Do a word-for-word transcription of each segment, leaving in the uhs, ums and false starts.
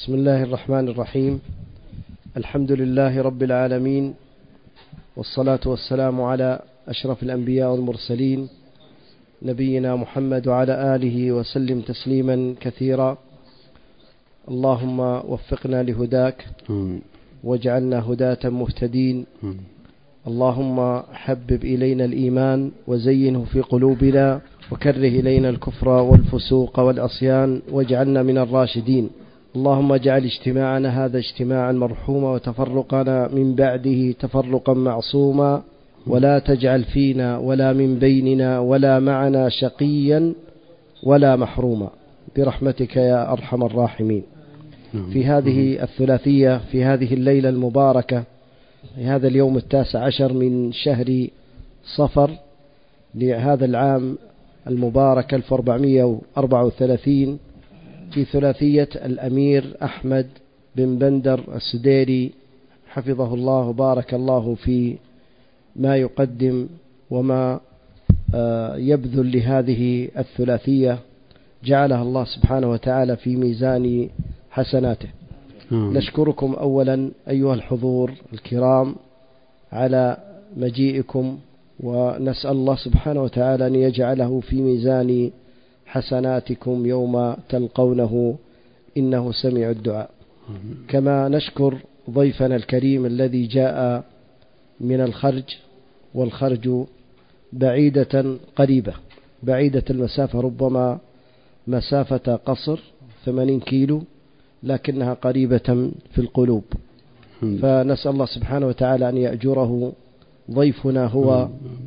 بسم الله الرحمن الرحيم. الحمد لله رب العالمين، والصلاة والسلام على أشرف الأنبياء والمرسلين نبينا محمد وعلى آله وسلم تسليما كثيرا. اللهم وفقنا لهداك واجعلنا هداة مهتدين. اللهم حبب إلينا الإيمان وزينه في قلوبنا وكره إلينا الكفر والفسوق والعصيان واجعلنا من الراشدين. اللهم اجعل اجتماعنا هذا اجتماعا مرحوما وتفرقنا من بعده تفرقا معصوما، ولا تجعل فينا ولا من بيننا ولا معنا شقيا ولا محروما برحمتك يا أرحم الراحمين. في هذه الثلاثية، في هذه الليلة المباركة، في هذا اليوم التاسع عشر من شهر صفر لهذا العام المبارك ألف وأربعمائة وأربعة وثلاثين، في ثلاثية الأمير أحمد بن بندر السديري حفظه الله وبارك الله في ما يقدم وما يبذل لهذه الثلاثية، جعلها الله سبحانه وتعالى في ميزان حسناته. نشكركم أولا أيها الحضور الكرام على مجيئكم، ونسأل الله سبحانه وتعالى أن يجعله في ميزان حسناتكم يوم تلقونه إنه سميع الدعاء. كما نشكر ضيفنا الكريم الذي جاء من الخرج، والخرج بعيدة قريبة، بعيدة المسافة، ربما مسافة قصر ثمانين كيلو، لكنها قريبة في القلوب. فنسأل الله سبحانه وتعالى أن يأجره. ضيفنا هو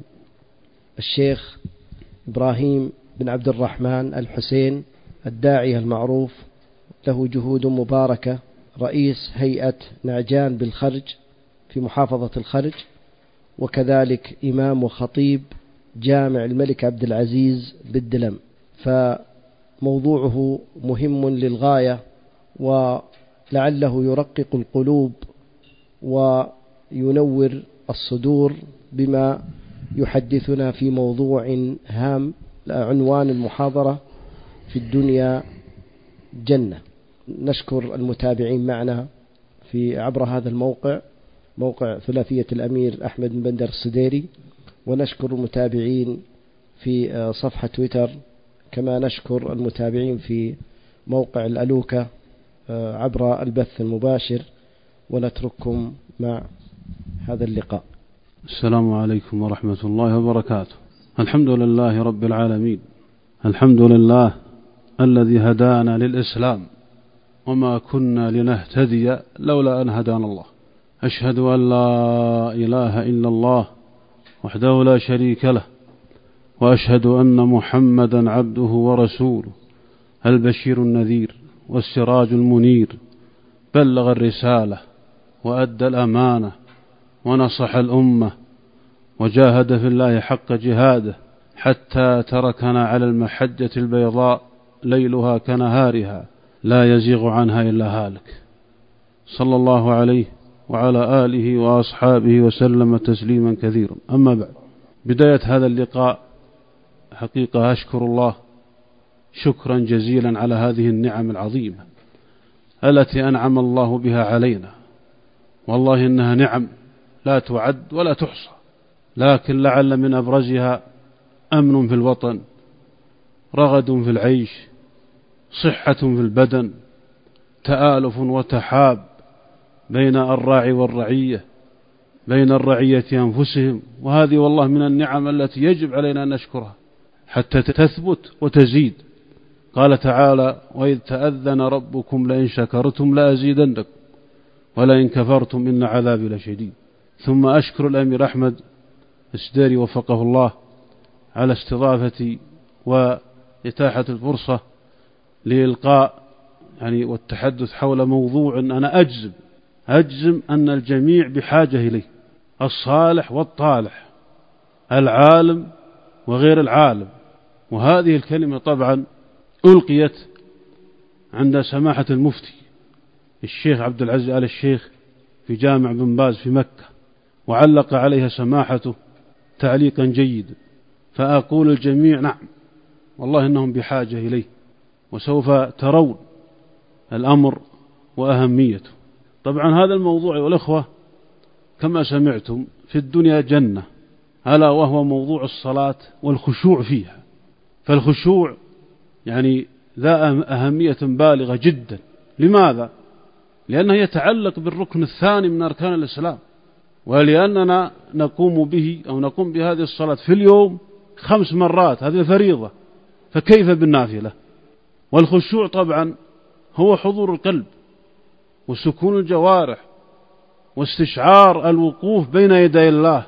الشيخ إبراهيم بن عبد الرحمن الحسين، الداعية المعروف، له جهود مباركة، رئيس هيئة نعجان بالخرج في محافظة الخرج، وكذلك إمام وخطيب جامع الملك عبد العزيز بالدلم. فموضوعه مهم للغاية، ولعله يرقق القلوب وينور الصدور بما يحدثنا في موضوع هام. عنوان المحاضرة: في الدنيا جنة. نشكر المتابعين معنا في عبر هذا الموقع، موقع ثلاثية الأمير أحمد بن بندر السديري، ونشكر المتابعين في صفحة تويتر، كما نشكر المتابعين في موقع الألوكة عبر البث المباشر. ونترككم مع هذا اللقاء. السلام عليكم ورحمة الله وبركاته. الحمد لله رب العالمين، الحمد لله الذي هدانا للإسلام، وما كنا لنهتدي لولا أن هدانا الله. أشهد أن لا إله إلا الله وحده لا شريك له، وأشهد أن محمدا عبده ورسوله، البشير النذير والسراج المنير، بلغ الرسالة وأدى الأمانة ونصح الأمة، وجاهد في الله حق جهاده، حتى تركنا على المحجة البيضاء ليلها كنهارها لا يزيغ عنها إلا هالك. صلى الله عليه وعلى آله وأصحابه وسلم تسليما كثيرا. أما بعد، بداية هذا اللقاء حقيقة أشكر الله شكرا جزيلا على هذه النعم العظيمة التي أنعم الله بها علينا. والله إنها نعم لا تعد ولا تحصى، لكن لعل من أبرزها أمن في الوطن، رغد في العيش، صحة في البدن، تآلف وتحاب بين الراعي والرعية، بين الرعية أنفسهم. وهذه والله من النعم التي يجب علينا أن نشكرها حتى تثبت وتزيد. قال تعالى: وإذ تأذن ربكم لئن شكرتم لأزيدنكم ولئن كفرتم إن عذابي لشديد. ثم أشكر الأمير أحمد السديري وفقه الله على استضافتي وإتاحة الفرصة لإلقاء يعني والتحدث حول موضوع أنا أجزم أجزم أن الجميع بحاجة إليه، الصالح والطالح، العالم وغير العالم. وهذه الكلمة طبعا ألقيت عند سماحة المفتي الشيخ عبد العزيز آل الشيخ في جامع بن باز في مكة، وعلق عليها سماحته تعليقا جيدا. فأقول الجميع نعم والله إنهم بحاجة إليه، وسوف ترون الأمر وأهميته. طبعا هذا الموضوع والأخوة كما سمعتم في الدنيا جنة، ألا وهو موضوع الصلاة والخشوع فيها. فالخشوع يعني ذا أهمية بالغة جدا. لماذا؟ لأنه يتعلق بالركن الثاني من أركان الإسلام، ولأننا نقوم به أو نقوم بهذه الصلاة في اليوم خمس مرات، هذه فريضة، فكيف بالنافلة؟ والخشوع طبعا هو حضور القلب وسكون الجوارح واستشعار الوقوف بين يدي الله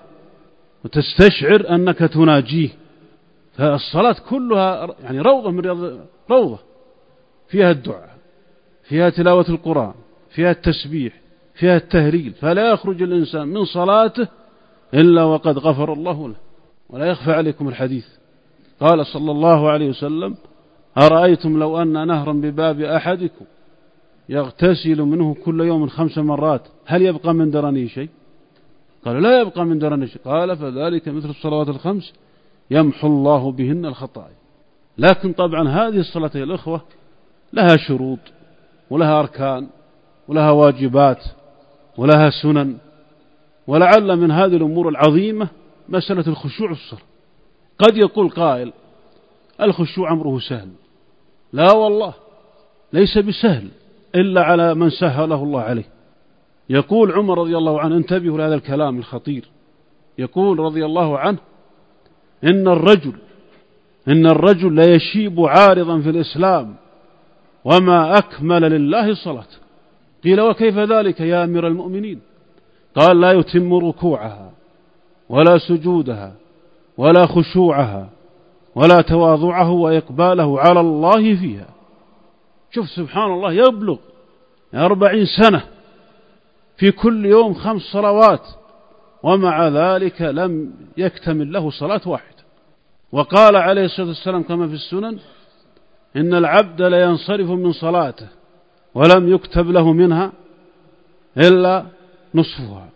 وتستشعر أنك تناجيه. فالصلاة كلها يعني روضة من رياض، روضة فيها الدعاء، فيها تلاوة القرآن، فيها التسبيح، فيها التهليل، فلا يخرج الإنسان من صلاته إلا وقد غفر الله له. ولا يخفى عليكم الحديث، قال صلى الله عليه وسلم: أرأيتم لو أن نهرا بباب أحدكم يغتسل منه كل يوم خمس مرات هل يبقى من درنه شيء؟ قال: لا يبقى من درنه شيء. قال: فذلك مثل الصلوات الخمس يمحو الله بهن الخطايا. لكن طبعا هذه الصلاة يا الأخوة لها شروط ولها أركان ولها واجبات ولها سنن، ولعل من هذه الأمور العظيمة مسألة الخشوع في الصلاة. قد يقول قائل: الخشوع أمره سهل. لا والله، ليس بسهل إلا على من سهله الله عليه. يقول عمر رضي الله عنه، انتبهوا لهذا الكلام الخطير، يقول رضي الله عنه: إن الرجل إن الرجل لا يشيب عارضا في الإسلام وما أكمل لله الصلاة. قيل: وكيف ذلك يا أمير المؤمنين؟ قال: لا يتم ركوعها ولا سجودها ولا خشوعها ولا تواضعه وإقباله على الله فيها. شوف سبحان الله، يبلغ أربعين سنة في كل يوم خمس صلوات، ومع ذلك لم يكتمل له صلاة واحدة. وقال عليه الصلاة والسلام كما في السنن: إن العبد لا ينصرف من صلاته ولم يكتب له منها إلا نصفها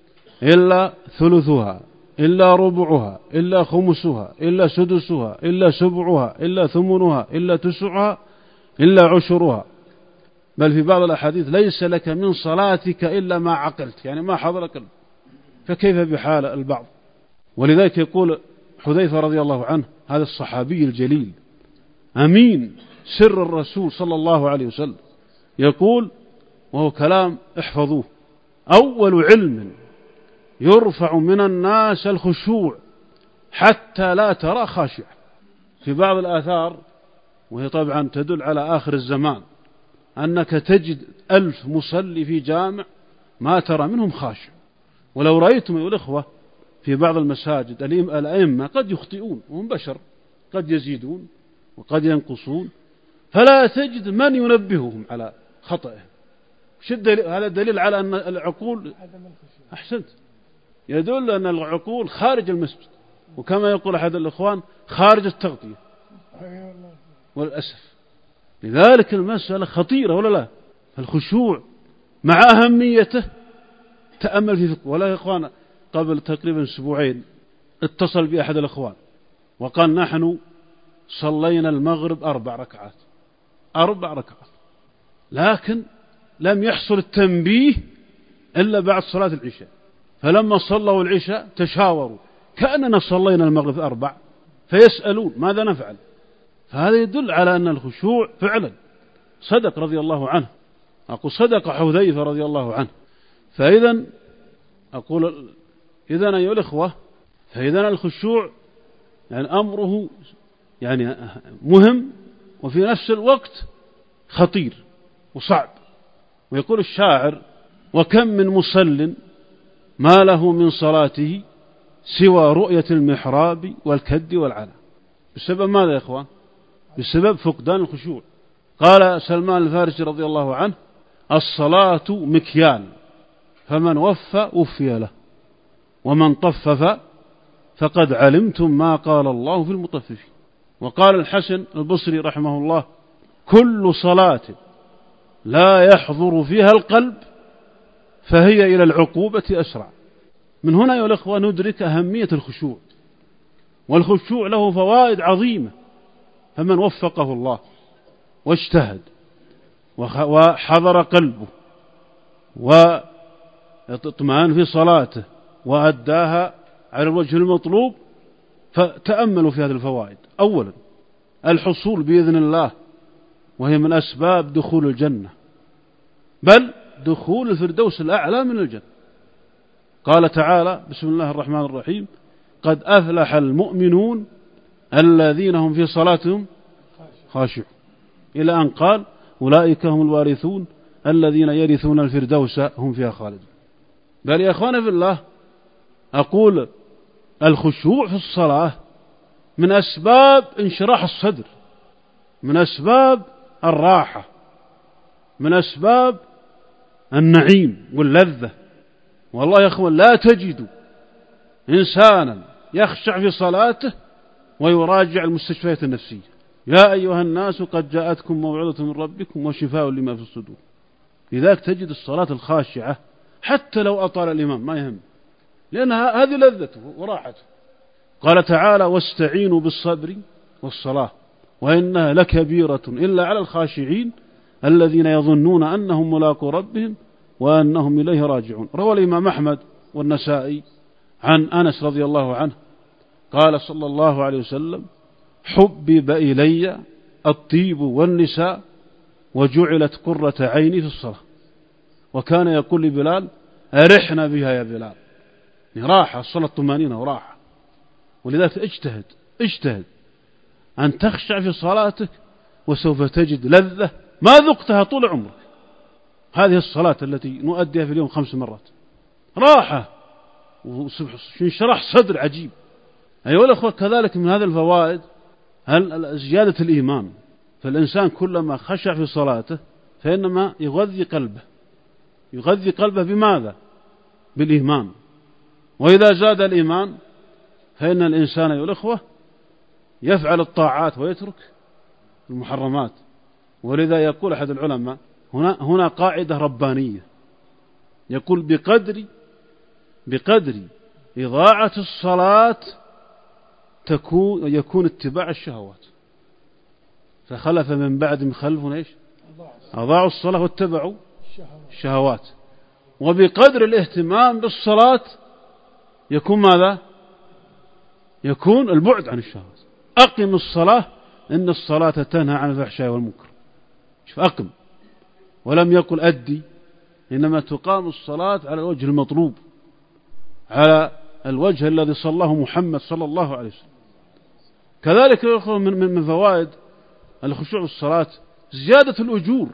إلا ثلثها إلا ربعها إلا خمسها إلا سدسها إلا سبعها إلا ثمنها إلا تسعها إلا عشرها. بل في بعض الأحاديث: ليس لك من صلاتك إلا ما عقلت، يعني ما حضر قلب. فكيف بحال البعض؟ ولذلك يقول حذيفة رضي الله عنه، هذا الصحابي الجليل أمين سر الرسول صلى الله عليه وسلم، يقول وهو كلام احفظوه: أول علم يرفع من الناس الخشوع حتى لا ترى خاشع. في بعض الآثار، وهي طبعا تدل على آخر الزمان، أنك تجد ألف مصلي في جامع ما ترى منهم خاشع. ولو رأيتم أيها الأخوة في بعض المساجد الأئمة قد يخطئون وهم بشر، قد يزيدون وقد ينقصون، فلا تجد من ينبههم على خطئهم. هذا دليل على أن العقول أحسنت يدل أن العقول خارج المسجد، وكما يقول أحد الإخوان: خارج التغطية. والأسف لذلك المسألة خطيرة ولا لا؟ الخشوع مع أهميته تأمل في فقه. ولا يا إخوان، قبل تقريبا أسبوعين اتصل بأحد الإخوان وقال: نحن صلينا المغرب أربع ركعات أربع ركعات لكن لم يحصل التنبيه إلا بعد صلاة العشاء. فلما صلوا العشاء تشاوروا كأننا صلينا المغرب أربع، فيسألون ماذا نفعل. فهذا يدل على أن الخشوع فعلا صدق رضي الله عنه، أقول صدق حذيفة رضي الله عنه. فإذا أقول إذن أيها الإخوة، فإذن الخشوع يعني أمره يعني مهم وفي نفس الوقت خطير وصعب. ويقول الشاعر: وكم من مصل ما له من صلاته سوى رؤية المحراب والكد والعنى. بسبب ماذا يا إخوان؟ بسبب فقدان الخشوع. قال سلمان الفارسي رضي الله عنه: الصلاة مكيال فمن وفى وفي له ومن طفف فقد علمتم ما قال الله في المطففين. وقال الحسن البصري رحمه الله: كل صلاة لا يحضر فيها القلب فهي إلى العقوبة أسرع. من هنا يا الأخوة ندرك أهمية الخشوع، والخشوع له فوائد عظيمة. فمن وفقه الله واجتهد وحضر قلبه واطمأن في صلاته وأداها على الوجه المطلوب، فتأملوا في هذه الفوائد. أولا الحصول بإذن الله، وهي من أسباب دخول الجنة، بل دخول الفردوس الأعلى من الجنة. قال تعالى: بسم الله الرحمن الرحيم: قد أفلح المؤمنون الذين هم في صلاتهم خاشعون، إلى أن قال: أولئك هم الوارثون الذين يرثون الفردوس هم فيها خالدون. بل يا أخوانا في الله، أقول الخشوع في الصلاة من أسباب انشراح الصدر، من أسباب الراحة، من أسباب النعيم واللذة. والله يا أخوان، لا تجد إنسانا يخشع في صلاته ويراجع المستشفيات النفسية. يا أيها الناس قد جاءتكم موعظة من ربكم وشفاء لما في الصدور. لذلك تجد الصلاة الخاشعة حتى لو أطال الإمام ما يهم، لأن هذه لذته وراحته. قال تعالى: واستعينوا بالصبر والصلاة وإنها لكبيرة إلا على الخاشعين الذين يظنون أنهم ملاقو ربهم وأنهم إليه راجعون. روى الإمام أحمد والنسائي عن أنس رضي الله عنه قال صلى الله عليه وسلم: حبب إلي الطيب والنساء وجعلت قرة عيني في الصلاة. وكان يقول لبلال: أرحنا بها يا بلال. راحة الصلاة طمأنينة وراحة. ولذلك اجتهد اجتهد أن تخشع في صلاتك، وسوف تجد لذة ما ذقتها طول عمرك. هذه الصلاة التي نؤديها في اليوم خمس مرات راحة وانشراح صدر عجيب. أيها الأخوة، كذلك من هذه الفوائد زيادة الإيمان. فالإنسان كلما خشع في صلاته فإنما يغذي قلبه يغذي قلبه بماذا؟ بالإيمان. وإذا زاد الإيمان فإن الإنسان أيها الأخوة يفعل الطاعات ويترك المحرمات. ولذا يقول أحد العلماء: هنا هنا قاعدة ربانية، يقول: بقدر بقدر إضاعة الصلاة تكون يكون اتباع الشهوات. فخلف من بعدهم خلف ايش؟ أضاعوا الصلاة واتبعوا الشهوات. وبقدر الاهتمام بالصلاة يكون ماذا؟ يكون البعد عن الشهوات. أقم الصلاة إن الصلاة تنهى عن الفحشاء والمنكر. شوف، أقم، ولم يقل أدي، إنما تقام الصلاة على الوجه المطلوب، على الوجه الذي صلاه محمد صلى الله عليه وسلم. كذلك من من فوائد الخشوع في الصلاة زيادة الأجور.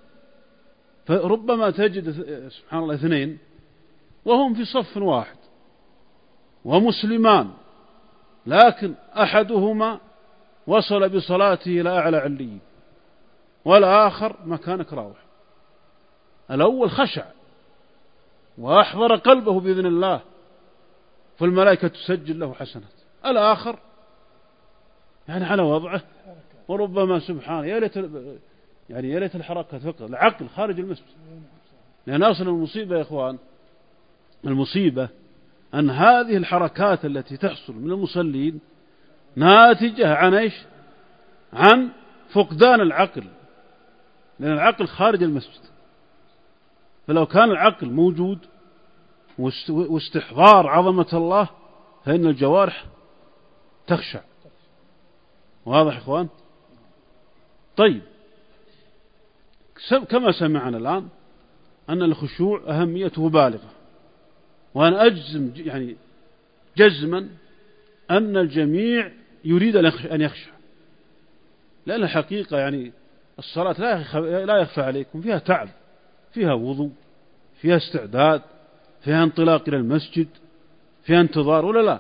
فربما تجد سبحان الله اثنين وهم في صف واحد ومسلمان، لكن أحدهما وصل بصلاته إلى أعلى عليين والآخر مكانك راوح. الأول خشع وأحضر قلبه بإذن الله فالملائكة تسجل له حسنات، الآخر يعني على وضعه، وربما سبحانه يا ليت يعني يا ليت الحركة فقط العقل خارج المسجد. لأن أصل المصيبة يا إخوان، المصيبة أن هذه الحركات التي تحصل من المصلين ناتجة عن إيش؟ عن فقدان العقل، لأن العقل خارج المسجد. فلو كان العقل موجود واستحضار عظمة الله فإن الجوارح تخشع. واضح يا إخوان؟ طيب، كما سمعنا الآن أن الخشوع أهميته بالغة، وأنا أجزم يعني جزما أن الجميع يريد أن يخشع، لأن الحقيقة يعني الصلاة لا يخفى عليكم فيها تعب، فيها وضوء، فيها استعداد، فيها انطلاق إلى المسجد، فيها انتظار، ولا لا؟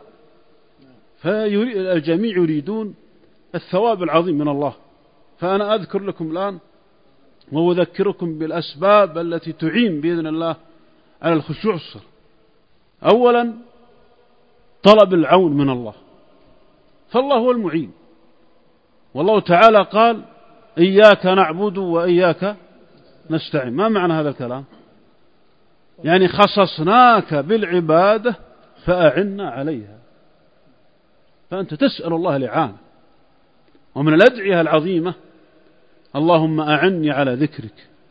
فالجميع يريدون الثواب العظيم من الله. فأنا أذكر لكم الآن وأذكركم بالأسباب التي تعين بإذن الله على الخشوع الصلاة. أولا طلب العون من الله، فالله هو المعين. والله تعالى قال: إياك نعبد وإياك نستعين. ما معنى هذا الكلام؟ يعني خصصناك بالعبادة فأعنا عليها. فأنت تسأل الله الإعانة. ومن الأدعية العظيمة: اللهم أعني على ذكرك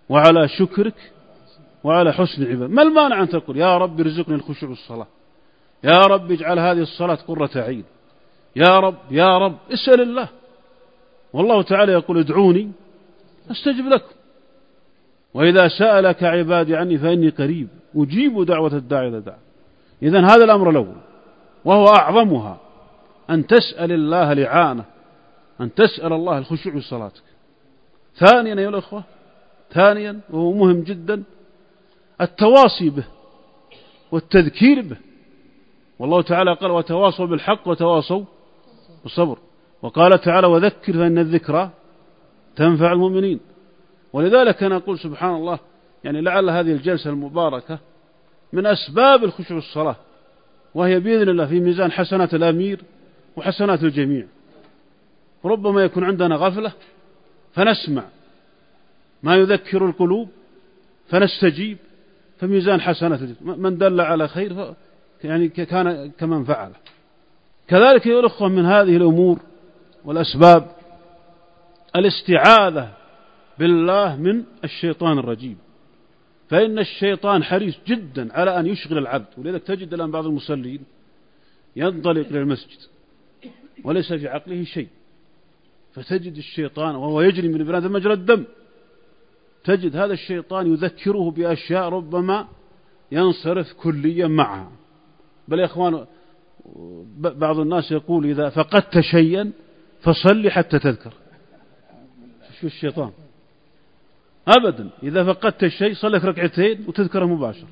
وعلى شكرك وعلى حسن عبادة. ما المانع أن تقول يا رب ارزقني الخشوع الصلاة، يا رب اجعل هذه الصلاة قرة عين، يا رب يا رب اسأل الله. والله تعالى يقول ادعوني أستجب لكم، وإذا سألك عبادي عني فإني قريب أجيب دعوة الداعي إذا دعا. إذن هذا الأمر الأول وهو أعظمها، أن تسأل الله الإعانة، أن تسأل الله الخشوع في صلاتك. ثانيا أيها الأخوة، ثانيا وهو مهم جدا، التواصي به والتذكير به. والله تعالى قال وتواصوا بالحق وتواصوا بالصبر، وقال تعالى وذكر فإن الذكرى تنفع المؤمنين. ولذلك أنا أقول سبحان الله، يعني لعل هذه الجلسة المباركة من أسباب الخشوع في الصلاة، وهي بإذن الله في ميزان حسنات الأمير وحسنات الجميع. ربما يكون عندنا غفلة فنسمع ما يذكر القلوب فنستجيب، فميزان حسنات الجميع. من دل على خير يعني كان كمن فعل. كذلك يا الأخوة من هذه الأمور والأسباب الاستعاذة بالله من الشيطان الرجيم، فإن الشيطان حريص جدا على أن يشغل العبد. ولذلك تجد الآن بعض المصلين ينطلق إلى المسجد وليس في عقله شيء، فتجد الشيطان وهو يجري من ابن آدم مجرى الدم، تجد هذا الشيطان يذكره بأشياء ربما ينصرف كليا معها. بل يا إخوان بعض الناس يقول إذا فقدت شيئا فصلي حتى تذكر. شو الشيطان أبدا، إذا فقدت الشيء صلك ركعتين وتذكره مباشرة.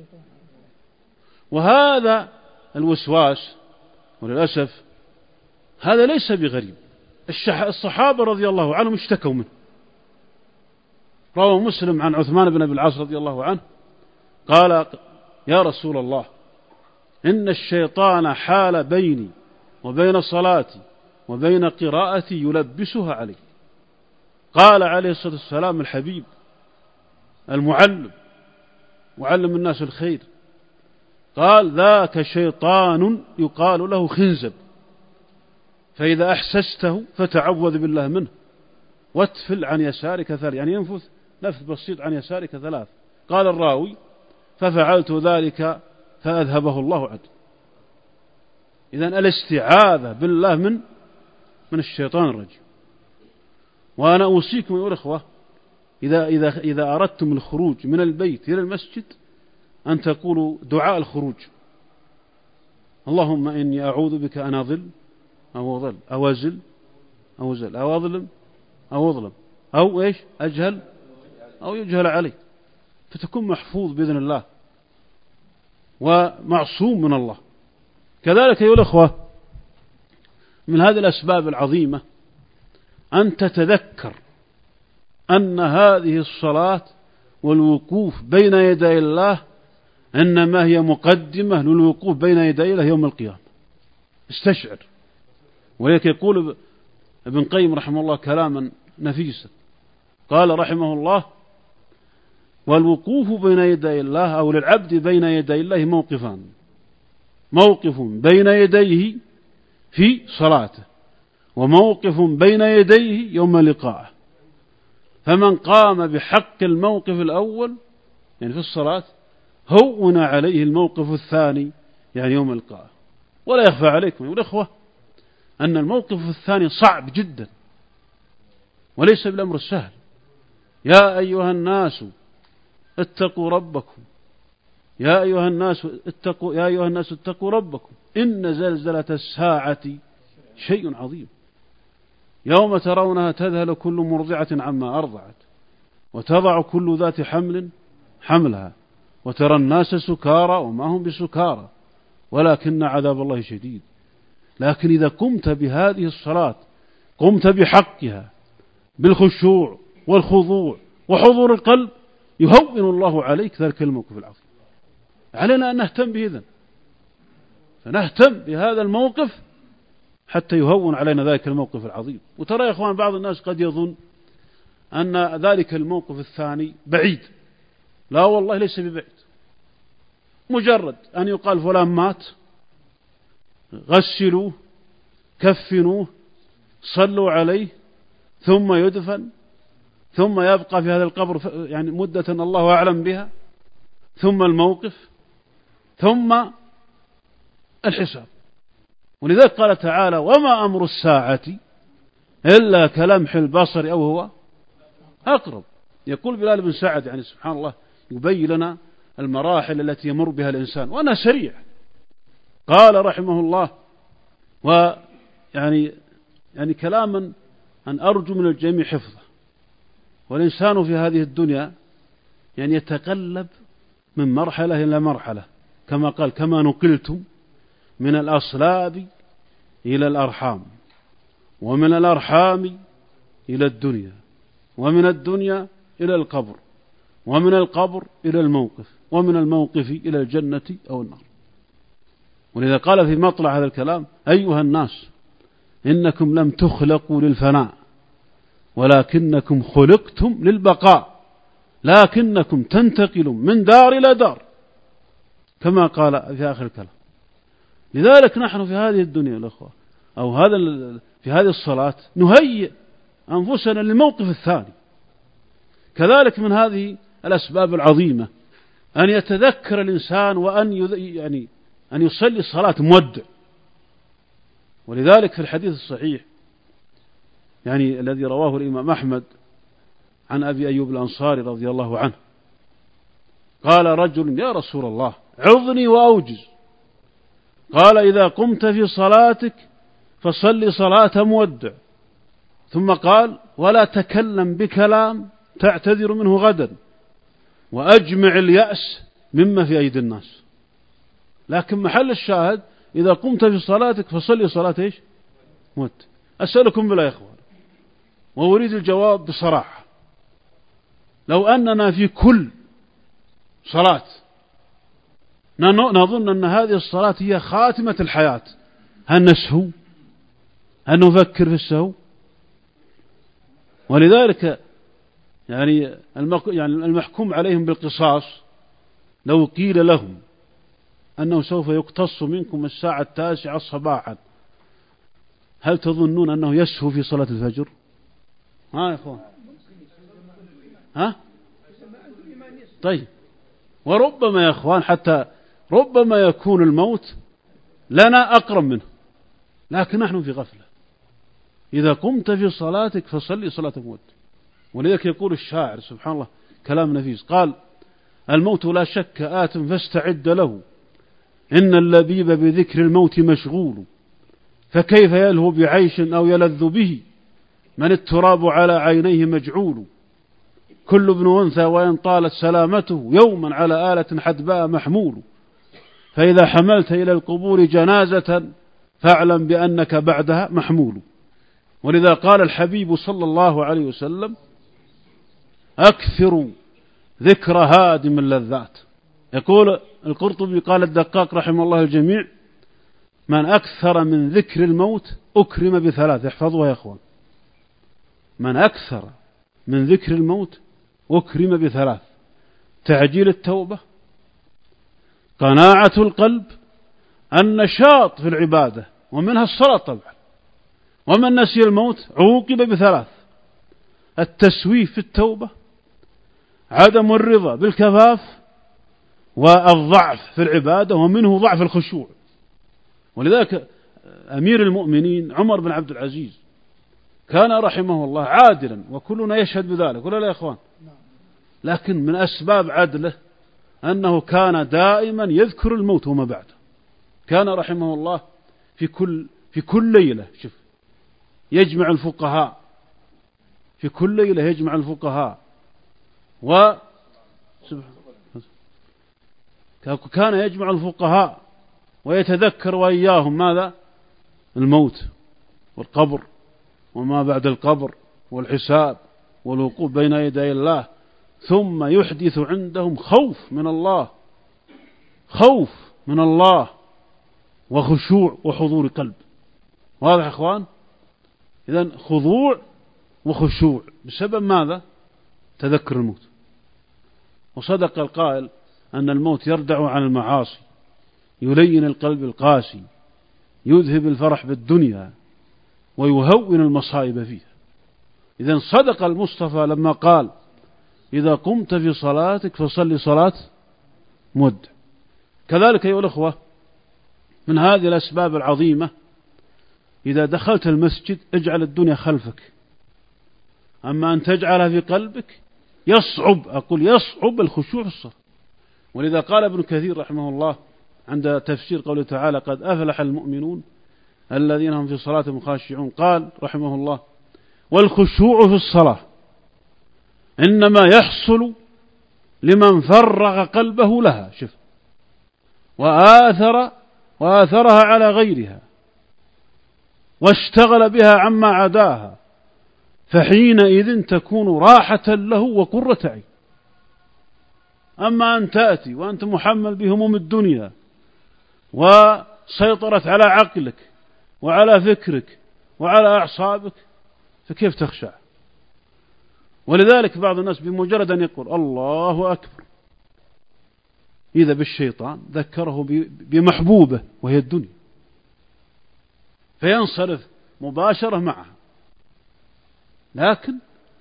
وهذا الوسواس وللأسف هذا ليس بغريب، الصحابة رضي الله عنهم اشتكوا منه. روى مسلم عن عثمان بن أبي العاص رضي الله عنه قال يا رسول الله إن الشيطان حال بيني وبين صلاتي وبين قراءتي يلبسها علي. قال عليه الصلاة والسلام الحبيب المعلم وعلم الناس الخير، قال ذاك شيطان يقال له خنزب، فإذا أحسسته فتعوذ بالله منه واتفل عن يسارك ثلاث، يعني ينفث نفث بسيط عن يسارك ثلاث. قال الراوي ففعلت ذلك فأذهبه الله عنه. إذن الاستعاذة بالله من من الشيطان الرجيم. وأنا أوصيكم يا الأخوة إذا, إذا, إذا أردتم الخروج من البيت إلى المسجد أن تقولوا دعاء الخروج: اللهم إني أعوذ بك أن أضل أو أضل أو أزل أو أزل أو أظلم أو أظلم أو إيش أجهل أو يجهل علي، فتكون محفوظ بإذن الله ومعصوم من الله. كذلك أيها الأخوة من هذه الأسباب العظيمة أن تتذكر أن هذه الصلاة والوقوف بين يدي الله إنما هي مقدمة للوقوف بين يدي الله يوم القيامة. استشعر. ولذلك يقول ابن قيم رحمه الله كلاما نفيسا، قال رحمه الله: والوقوف بين يدي الله أو للعبد بين يدي الله موقفان: موقف بين يديه في صلاته، وموقف بين يديه يوم لقائه. فمن قام بحق الموقف الأول يعني في الصلاة هون عليه الموقف الثاني يعني يوم لقائه. ولا يخفى عليكم يا الأخوة أن الموقف الثاني صعب جدا وليس بالأمر السهل. يا أيها الناس اتقوا ربكم يا أيها الناس اتقوا يا أيها الناس اتقوا ربكم إن زلزلة الساعة شيء عظيم يوم ترونها تذهل كل مرضعة عما أرضعت وتضع كل ذات حمل حملها وترى الناس سكارى وما هم بسكارى ولكن عذاب الله شديد. لكن إذا قمت بهذه الصلاة قمت بحقها بالخشوع والخضوع وحضور القلب يهون الله عليك ذلك الموقف العظيم. علينا أن نهتم به إذن، فنهتم بهذا الموقف حتى يهون علينا ذلك الموقف العظيم. وترى يا أخوان بعض الناس قد يظن أن ذلك الموقف الثاني بعيد. لا والله ليس ببعيد، مجرد أن يقال فلان مات غسلوه كفنوه صلوا عليه ثم يدفن ثم يبقى في هذا القبر يعني مدة الله أعلم بها، ثم الموقف، ثم الحساب. ولذلك قال تعالى: وما أمر الساعة إلا كلمح البصر أو هو أقرب. يقول بلال بن سعد يعني سبحان الله يبين لنا المراحل التي يمر بها الإنسان وأنا سريع. قال رحمه الله ويعني يعني كلاما أن أرجو من الجميع حفظه: والإنسان في هذه الدنيا يعني يتقلب من مرحلة إلى مرحلة، كما قال: كما نقلتم من الأصلاب إلى الأرحام، ومن الأرحام إلى الدنيا، ومن الدنيا إلى القبر، ومن القبر إلى الموقف، ومن الموقف إلى الجنة أو النار. ولذا قال في مطلع هذا الكلام: أيها الناس إنكم لم تخلقوا للفناء ولكنكم خلقتم للبقاء، لكنكم تنتقلون من دار إلى دار، كما قال في آخر الكلام. لذلك نحن في هذه الدنيا الأخوة أو هذا في هذه الصلاة نهيئ أنفسنا للموقف الثاني. كذلك من هذه الأسباب العظيمة أن يتذكر الإنسان وأن يعني أن يصلي صلاة مودع. ولذلك في الحديث الصحيح يعني الذي رواه الإمام أحمد عن أبي أيوب الأنصاري رضي الله عنه قال رجل: يا رسول الله عظني وأوجز. قال: إذا قمت في صلاتك فصل صلاة مودع. ثم قال: ولا تكلم بكلام تعتذر منه غدا، وأجمع اليأس مما في أيدي الناس. لكن محل الشاهد: إذا قمت في صلاتك فصل صلاة إيش؟ مودع. أسألكم بالله يا إخوان وأريد الجواب بصراحة: لو أننا في كل صلاة نظن أن هذه الصلاة هي خاتمة الحياة، هل نسهو؟ هل نفكر في السهو؟ ولذلك يعني المحكوم عليهم بالقصاص لو قيل لهم أنه سوف يقتص منكم الساعة التاسعة صباحا، هل تظنون أنه يسهو في صلاة الفجر؟ ها يا إخوان؟ ها؟ طيب، وربما يا إخوان حتى ربما يكون الموت لنا أقرب منه، لكن نحن في غفلة. إذا قمت في صلاتك فصلي صلاة موت. ولذلك يقول الشاعر سبحان الله كلام نفيس، قال: الموت لا شك آت فاستعد له، إن اللبيب بذكر الموت مشغول، فكيف يلهو بعيش أو يلذ به، من التراب على عينيه مجعول، كل ابن أنثى وإن طالت سلامته، يوما على آلة حدباء محمول، فإذا حملت إلى القبور جنازة فاعلم بأنك بعدها محمول. ولذا قال الحبيب صلى الله عليه وسلم: أكثر ذكر هادم اللذات. يقول القرطبي قال الدقاق رحمه الله الجميع: من أكثر من ذكر الموت أكرم بثلاث. احفظوها يا أخوان: من أكثر من ذكر الموت أكرم بثلاث: تعجيل التوبة، قناعة القلب، النشاط في العبادة، ومنها الصلاة طبعا. ومن نسي الموت عوقب بثلاث: التسويف في التوبة، عدم الرضا بالكفاف، والضعف في العبادة، ومنه ضعف الخشوع. ولذلك أمير المؤمنين عمر بن عبد العزيز كان رحمه الله عادلا، وكلنا يشهد بذلك ولا لا يا إخوان؟ لكن من أسباب عدله أنه كان دائما يذكر الموت وما بعده. كان رحمه الله في كل في كل ليلة شوف يجمع الفقهاء، في كل ليلة يجمع الفقهاء و كان يجمع الفقهاء ويتذكر وإياهم ماذا؟ الموت والقبر وما بعد القبر والحساب والوقوف بين يدي الله، ثم يحدث عندهم خوف من الله، خوف من الله وخشوع وحضور قلب. واضح يا أخوان؟ إذن خضوع وخشوع بسبب ماذا؟ تذكر الموت. وصدق القائل أن الموت يردع عن المعاصي، يلين القلب القاسي، يذهب الفرح بالدنيا، ويهون المصائب فيها. إذن صدق المصطفى لما قال إذا قمت في صلاتك فصلي صلاة مد. كذلك أيها الأخوة من هذه الأسباب العظيمة إذا دخلت المسجد اجعل الدنيا خلفك، أما أن تجعلها في قلبك يصعب، أقول يصعب الخشوع في الصلاة. ولذا قال ابن كثير رحمه الله عند تفسير قوله تعالى قد أفلح المؤمنون الذين هم في صلاتهم خاشعون، قال رحمه الله والخشوع في الصلاة إنما يحصل لمن فرغ قلبه لها، شوف، وآثر وآثرها على غيرها واشتغل بها عما عداها، فحينئذ تكون راحة له وقرة عين. أما أن تأتي وأنت محمل بهموم الدنيا وسيطرت على عقلك وعلى فكرك وعلى أعصابك فكيف تخشع؟ ولذلك بعض الناس بمجرد أن يقول الله أكبر إذا بالشيطان ذكره بمحبوبة وهي الدنيا فينصرف مباشرة معها. لكن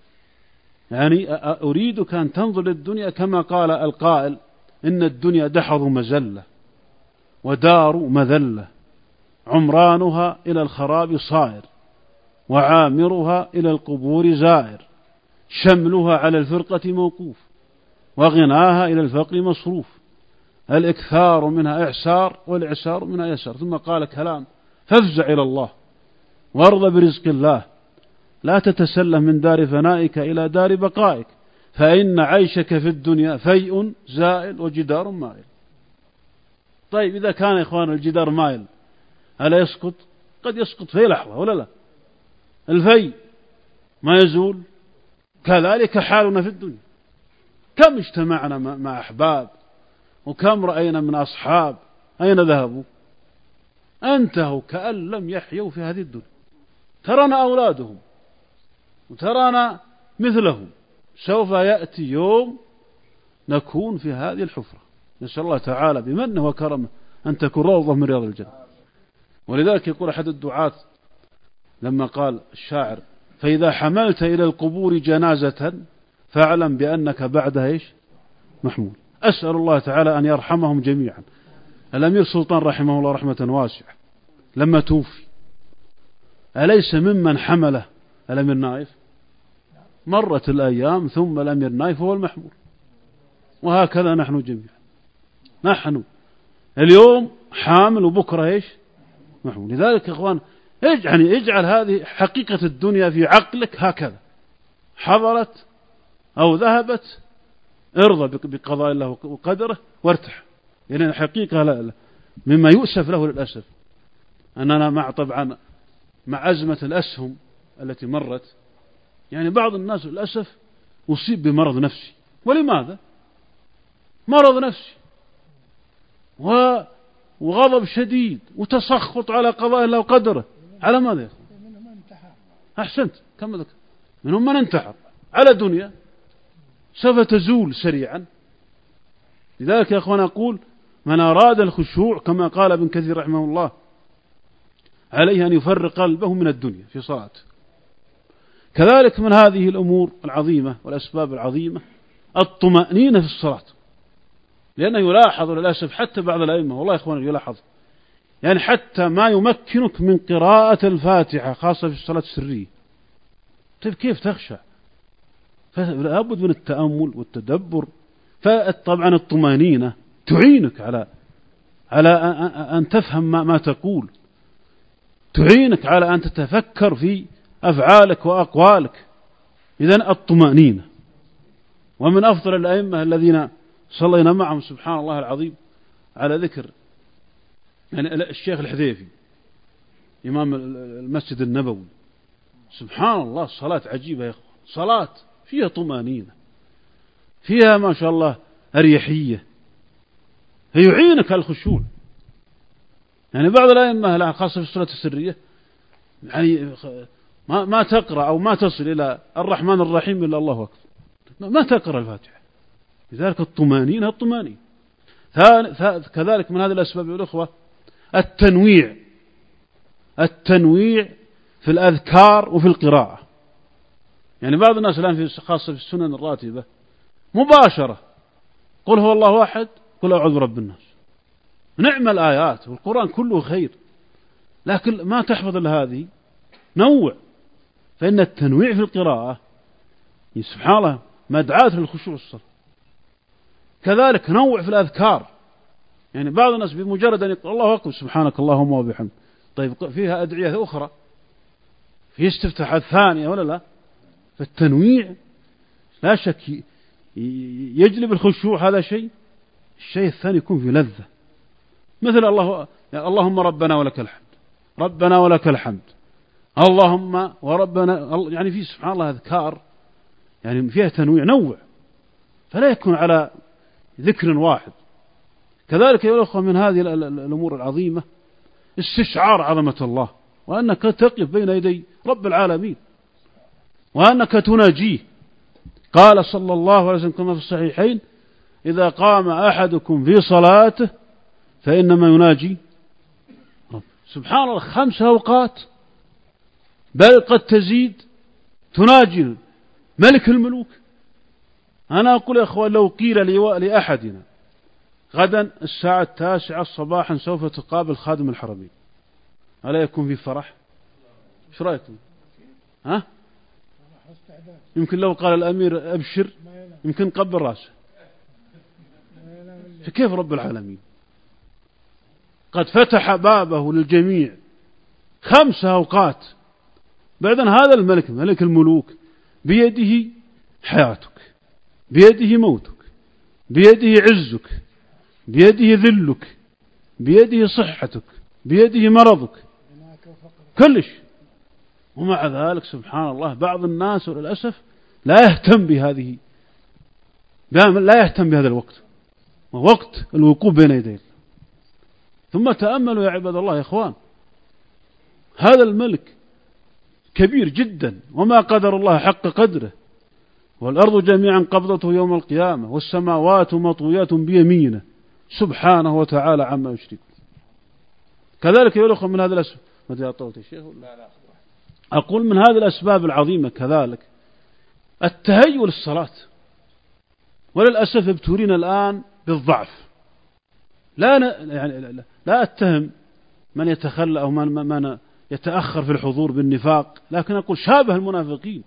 يعني أريدك أن تنظر للدنيا كما قال القائل إن الدنيا دحض مزلة ودار مذلة، عمرانها إلى الخراب صائر وعامرها إلى القبور زائر، شملها على الفرقة موقوف وغناها إلى الفقر مصروف، الإكثار منها إعسار والإعسار منها يسر. ثم قال كلام فافزع إلى الله وارضى برزق الله، لا تتسلم من دار فنائك إلى دار بقائك، فإن عيشك في الدنيا فيء زائل وجدار مائل. طيب إذا كان يا إخوان الجدار مائل ألا يسقط؟ قد يسقط في لحظة ولا لا؟ الفيء ما يزول. كذلك حالنا في الدنيا، كم اجتمعنا مع أحباب وكم رأينا من أصحاب أين ذهبوا؟ أنتهوا كأن لم يحيوا في هذه الدنيا. ترانا أولادهم وترانا مثلهم، سوف يأتي يوم نكون في هذه الحفرة. نسأل الله تعالى بمنه وكرمه أن تكون روضة من رياض الجنة. ولذلك يقول أحد الدعاة لما قال الشاعر فإذا حملت إلى القبور جنازة فاعلم بأنك بعدها إيش محمول. أسأل الله تعالى أن يرحمهم جميعا. الأمير سلطان رحمه الله رحمة واسعة لما توفي أليس ممن حمله الأمير نايف؟ مرت الأيام ثم الأمير نايف هو المحمول. وهكذا نحن جميعا، نحن اليوم حامل وبكرة إيش محمول. لذلك يا إخوان اجعل, اجعل هذه حقيقة الدنيا في عقلك هكذا، حضرت أو ذهبت ارضى بقضاء الله وقدره وارتاح. يعني الحقيقة لا لا مما يؤسف له للأسف أننا مع طبعا مع أزمة الأسهم التي مرت، يعني بعض الناس للأسف أصيب بمرض نفسي. ولماذا؟ مرض نفسي وغضب شديد وتسخط على قضاء الله وقدره. على ماذا يا أخوان؟ أحسنت، كم ذكر منهم من انتحر على دنيا سوف تزول سريعا. لذلك يا أخوان أقول من أراد الخشوع كما قال ابن كثير رحمه الله عليه أن يفرق قلبه من الدنيا في صلاته. كذلك من هذه الأمور العظيمة والأسباب العظيمة الطمأنينة في الصلاة، لأنه يلاحظ للأسف حتى بعض الأئمة والله يا أخوان يلاحظ يعني حتى ما يمكنك من قراءة الفاتحة خاصة في الصلاة السرية. طيب كيف تخشع؟ فلابد من التأمل والتدبر. فطبعا الطمأنينة تعينك على على أن تفهم ما, ما تقول، تعينك على أن تتفكر في أفعالك وأقوالك. إذن الطمأنينة. ومن أفضل الأئمة الذين صلينا معهم سبحان الله العظيم على ذكر يعني الشيخ الحذيفي إمام المسجد النبوي، سبحان الله صلاة عجيبة يا أخوان، صلاة فيها طمأنينة، فيها ما شاء الله أريحية، يعينك على الخشوع. يعني بعض الأئمة خاصة في الصلاة السرية يعني ما ما تقرأ أو ما تصل إلى الرحمن الرحيم إلا الله أكبر، ما تقرأ الفاتحة. لذلك الطمأنينة الطمأنينة. كذلك من هذه الأسباب يا الأخوة التنويع، التنويع في الأذكار وفي القراءة. يعني بعض الناس الآن في خاصة في السنن الراتبة مباشرة قل هو الله أحد قل أعوذ برب الناس، نعم الآيات والقرآن كله خير، لكن ما تحفظ إلا هذه، نوع، فإن التنويع في القراءة سبحان الله مدعاة للخشوع الصلاة. كذلك نوع في الأذكار، يعني بعض الناس بمجرد أن يقول الله أكبر سبحانك اللهم وبحمدك، طيب فيها أدعية أخرى، في استفتاحات ثانية ولا لا؟ فالتنويع لا شك يجلب الخشوع، هذا شيء. الشيء الثاني يكون في لذة، مثل الله يعني اللهم ربنا ولك الحمد، ربنا ولك الحمد، اللهم وربنا، يعني في سبحان الله أذكار يعني فيها تنويع، نوع، فلا يكون على ذكر واحد. كذلك يا أخوة من هذه الأمور العظيمة استشعار عظمة الله، وأنك تقف بين يدي رب العالمين، وأنك تناجيه. قال صلى الله عليه وسلم كما في الصحيحين إذا قام أحدكم في صلاته فإنما يناجي رب. سبحان الله، خمس أوقات بل قد تزيد تناجي ملك الملوك. أنا أقول يا أخوان لو قيل لأحدنا غدا الساعة التاسعة صباحا سوف تقابل خادم الحرمين، ألا يكون في فرح؟ ايش رأيكم؟ ها؟ يمكن لو قال الأمير أبشر يمكن قبل راسه. فكيف رب العالمين قد فتح بابه للجميع خمس أوقات، بعدين هذا الملك ملك الملوك بيده حياتك، بيده موتك، بيده عزك، بيده ذلك، بيده صحتك، بيده مرضك، كلش. ومع ذلك سبحان الله بعض الناس للأسف لا يهتم بهذه، لا يهتم بهذا الوقت، وقت الوقوف بين يديه. ثم تأملوا يا عباد الله يا إخوان، هذا الملك كبير جدا، وما قدر الله حق قدره، والأرض جميعا قبضته يوم القيامة، والسماوات مطويات بيمينه سبحانه وتعالى عما يشركون. كذلك يا أخوان من هذا الأسباب، ماذا أطولت يا شيخ؟ أقول من هذه الأسباب العظيمة كذلك التهيؤ للصلاة، وللأسف ابتلينا الآن بالضعف. لا ن... يعني لا, لا أتهم من يتخلى أو من, من يتأخر في الحضور بالنفاق، لكن أقول شابه المنافقين.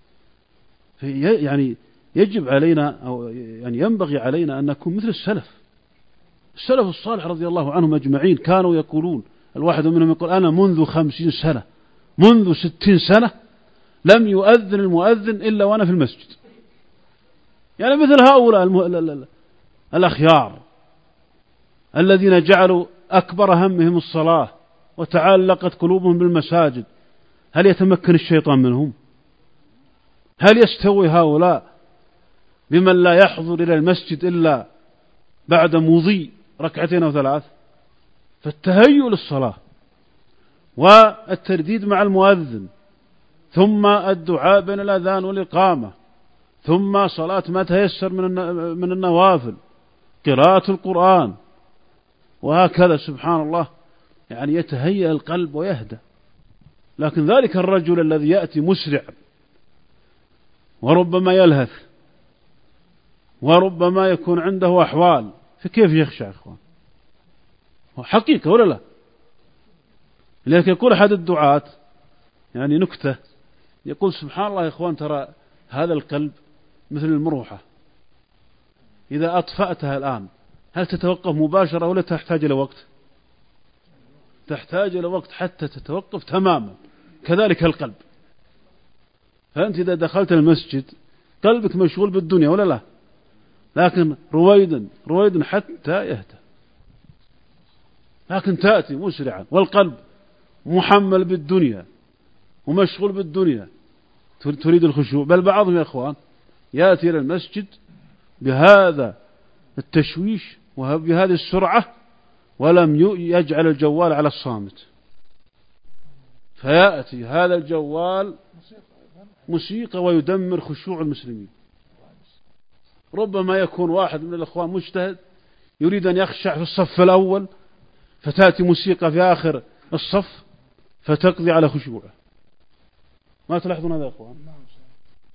يعني يجب علينا أو يعني ينبغي علينا أن نكون مثل السلف. السلف الصالح رضي الله عنهم أجمعين كانوا يقولون، الواحد منهم يقول أنا منذ خمسين سنة منذ ستين سنة لم يؤذن المؤذن إلا وأنا في المسجد. يعني مثل هؤلاء الم... الأخيار الذين جعلوا أكبر همهم الصلاة وتعلقت قلوبهم بالمساجد، هل يتمكن الشيطان منهم؟ هل يستوي هؤلاء بمن لا يحضر إلى المسجد إلا بعد مضي ركعتين أو ثلاث؟ فالتهيؤ للصلاة والترديد مع المؤذن، ثم الدعاء بين الأذان والإقامة، ثم صلاة ما تيسر من النوافل، قراءة القرآن، وهكذا سبحان الله يعني يتهيأ القلب ويهدى. لكن ذلك الرجل الذي يأتي مسرع وربما يلهث وربما يكون عنده أحوال، فكيف يخشع يا إخوان؟ حقيقة ولا لا؟ لذلك يقول أحد الدعاة يعني نكتة، يقول سبحان الله يا إخوان ترى هذا القلب مثل المروحة، إذا أطفأتها الآن هل تتوقف مباشرة ولا تحتاج إلى وقت؟ تحتاج إلى وقت حتى تتوقف تماما. كذلك القلب، فأنت إذا دخلت المسجد قلبك مشغول بالدنيا ولا لا؟ لكن رويدا رويدا حتى يهدى، لكن تأتي مسرعا والقلب محمل بالدنيا ومشغول بالدنيا تريد الخشوع. بل بعضهم يا أخوان يأتي إلى المسجد بهذا التشويش وبهذه السرعة ولم يجعل الجوال على الصامت، فيأتي هذا الجوال موسيقى ويدمر خشوع المسلمين. ربما يكون واحد من الأخوان مجتهد يريد أن يخشع في الصف الأول، فتأتي موسيقى في آخر الصف فتقضي على خشوعه. ما تلاحظون هذا يا أخوان؟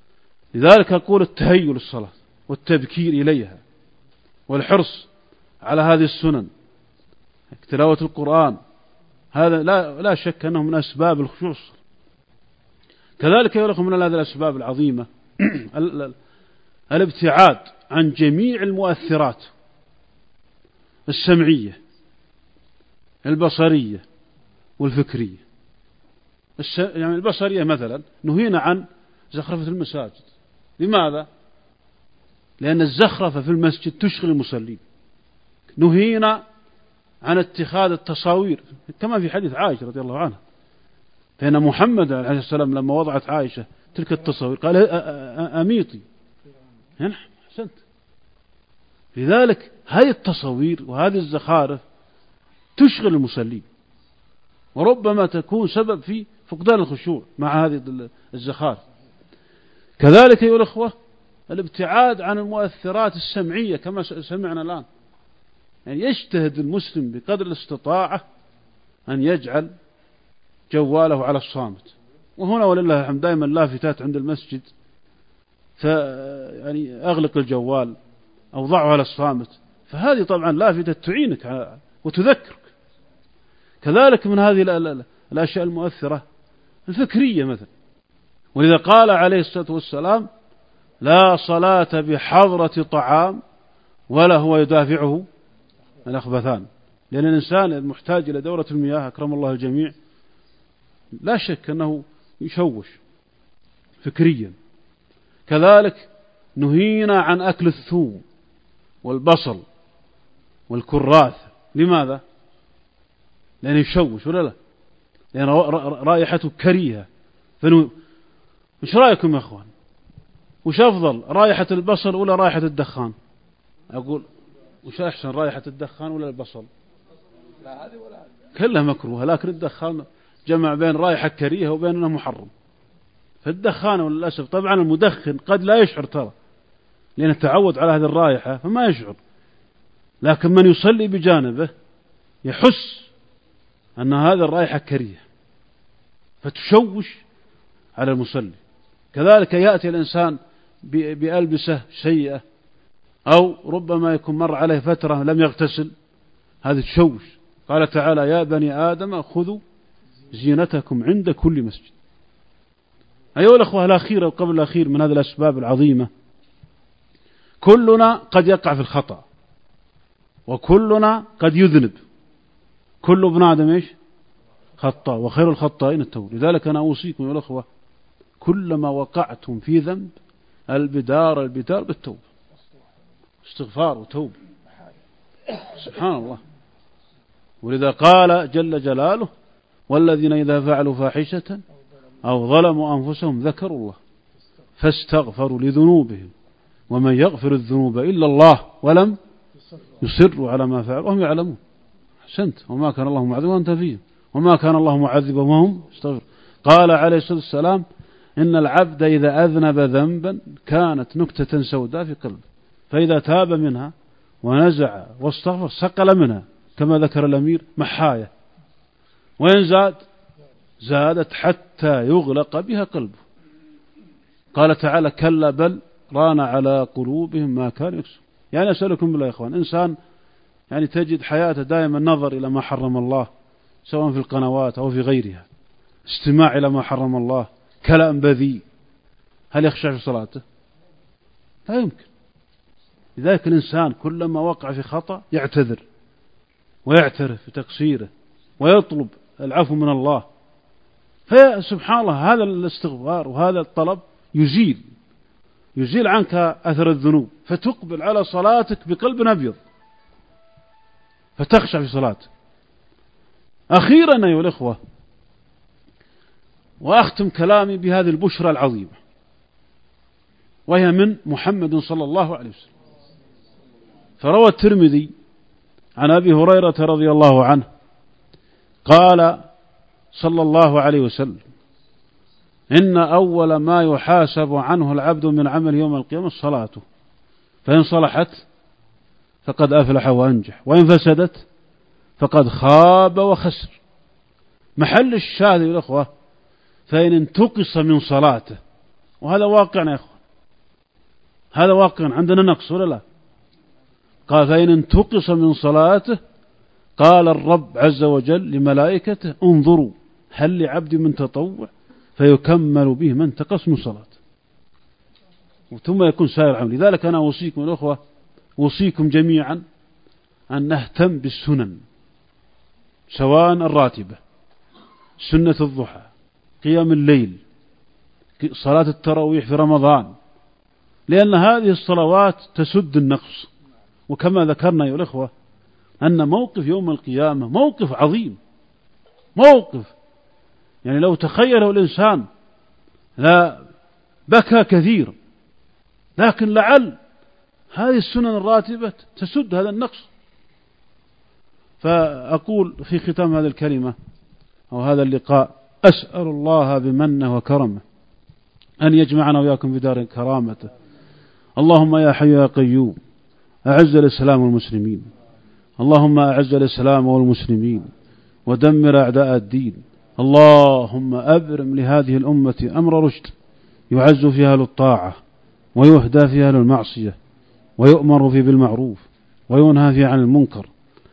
لذلك أقول التهيؤ للصلاة والتبكير إليها والحرص على هذه السنن، تلاوة القرآن، هذا لا لا شك أنه من أسباب الخشوع. كذلك يقول من هذه الأسباب العظيمة الابتعاد عن جميع المؤثرات السمعية البصرية والفكرية. يعني البصرية مثلا نهينا عن زخرفة المساجد. لماذا؟ لأن الزخرفة في المسجد تشغل المصلين. نهينا عن اتخاذ التصاوير كما في حديث عائشة رضي الله عنها، فإن محمد عليه السلام لما وضعت عائشة تلك التصاوير قال أميطي هنا حسنت. لذلك هذه التصاوير وهذه الزخارف تشغل المصلين، وربما تكون سبب في فقدان الخشوع مع هذه الزخارف. كذلك أيها الأخوة الابتعاد عن المؤثرات السمعية كما سمعنا الآن. يعني يجتهد المسلم بقدر الاستطاعة أن يجعل جواله على الصامت. وهنا ولله الحمد دائما لافتات عند المسجد، يعني أغلق الجوال أو ضعه على الصامت، فهذه طبعا لافتة تعينك وتذكرك. كذلك من هذه الأشياء المؤثرة الفكرية مثلا، ولذا قال عليه الصلاة والسلام لا صلاة بحضرة طعام ولا هو يدافعه الأخبثان. لأن الإنسان المحتاج إلى دورة المياه أكرم الله الجميع لا شك أنه يشوش فكريا. كذلك نهينا عن أكل الثوم والبصل والكراث. لماذا؟ لأنه يشوش ولا لا؟ لأن رائحته كريهة. فنو... مش رأيكم يا أخوان؟ وش أفضل، رائحة البصل ولا رائحة الدخان؟ أقول وش أحسن، رائحة الدخان ولا البصل؟ لا هذه ولا هذه كلها مكروهة، لكن الدخان جمع بين رائحة كريهة وبين أنه محرم. فالدخان وللأسف طبعا المدخن قد لا يشعر ترى لأنه تعود على هذه الرائحة فما يشعر، لكن من يصلي بجانبه يحس أن هذه الرائحة كريهة فتشوش على المصلي. كذلك يأتي الإنسان بألبسة سيئة أو ربما يكون مر عليه فترة لم يغتسل، هذا تشوش. قال تعالى يا بني آدم خذوا زينتكم عند كل مسجد. أيها الأخوة الأخير أو قبل الأخير من هذه الأسباب العظيمة، كلنا قد يقع في الخطأ وكلنا قد يذنب. كل ابن آدم إيش؟ خطاء وخير الخطائين التوب. لذلك أنا أوصيكم يا الأخوة كلما وقعتم في ذنب البدار البدار بالتوبة، استغفار وتوبة. سبحان الله. ولذا قال جل جلاله والذين إذا فعلوا فاحشة أو ظلموا أنفسهم ذكروا الله فاستغفروا لذنوبهم ومن يغفر الذنوب إلا الله ولم يصروا على ما فعلوا وهم يعلمون. أحسنت. وما كان الله معذبهم وأنت فيهم وما كان الله معذبهم وهم يستغفرون. قال عليه الصلاة والسلام إن العبد إذا أذنب ذنبا كانت نكتة سوداء في قلبه فإذا تاب منها ونزع واستغفر سقل منها كما ذكر الأمير محاية، وإن زاد زادت حتى يغلق بها قلبه. قال تعالى كلا بل ران على قلوبهم ما كانوا يكسبون. يعني أسألكم بالله يا إخوان، إنسان يعني تجد حياته دائما نظر إلى ما حرم الله سواء في القنوات أو في غيرها، استماع إلى ما حرم الله، كلام بذيء، هل يخشع في صلاته؟ لا يمكن. لذلك الإنسان كلما وقع في خطأ يعتذر ويعترف بتقصيره ويطلب العفو من الله. فسبحان الله هذا الاستغفار وهذا الطلب يزيل يزيل عنك أثر الذنوب، فتقبل على صلاتك بقلب أبيض فتخشع في صلاتك. أخيرا أيها الأخوة، وأختم كلامي بهذه البشرى العظيمة، وهي من محمد صلى الله عليه وسلم. فروى الترمذي عن أبي هريرة رضي الله عنه قال صلى الله عليه وسلم إن أول ما يحاسب عنه العبد من عمل يوم القيامة صلاته، فإن صلحت فقد أفلح وأنجح وإن فسدت فقد خاب وخسر. محل الشاهد يا الأخوة فإن انتقص من صلاته، وهذا واقعنا يا أخوة، هذا واقعا عندنا نقص ولا لا؟ قال فإن انتقص من صلاته قال الرب عز وجل لملائكته انظروا هل لعبد من تطوع فيكمل به ما انتقص من صلاته ثم يكون سائر العمل. لذلك أنا أوصيكم الأخوة أوصيكم جميعا أن نهتم بالسنن، سواء الراتبة، سنة الضحى، قيام الليل، صلاة التراويح في رمضان، لأن هذه الصلوات تسد النقص. وكما ذكرنا يا الأخوة أن موقف يوم القيامة موقف عظيم، موقف يعني لو تخيله الإنسان لا بكى كثير، لكن لعل هذه السنن الراتبة تسد هذا النقص. فأقول في ختام هذه الكلمة أو هذا اللقاء أسأل الله بمنه وكرمه أن يجمعنا وإياكم بدار كرامته. اللهم يا حي يا قيوم أعز الإسلام والمسلمين، اللهم أعز الإسلام والمسلمين ودمر أعداء الدين. اللهم أبرم لهذه الأمة أمر رشد يعز فيها أهل الطاعة ويهدى فيها أهل المعصية ويؤمر فيه بالمعروف وينهى فيه عن المنكر.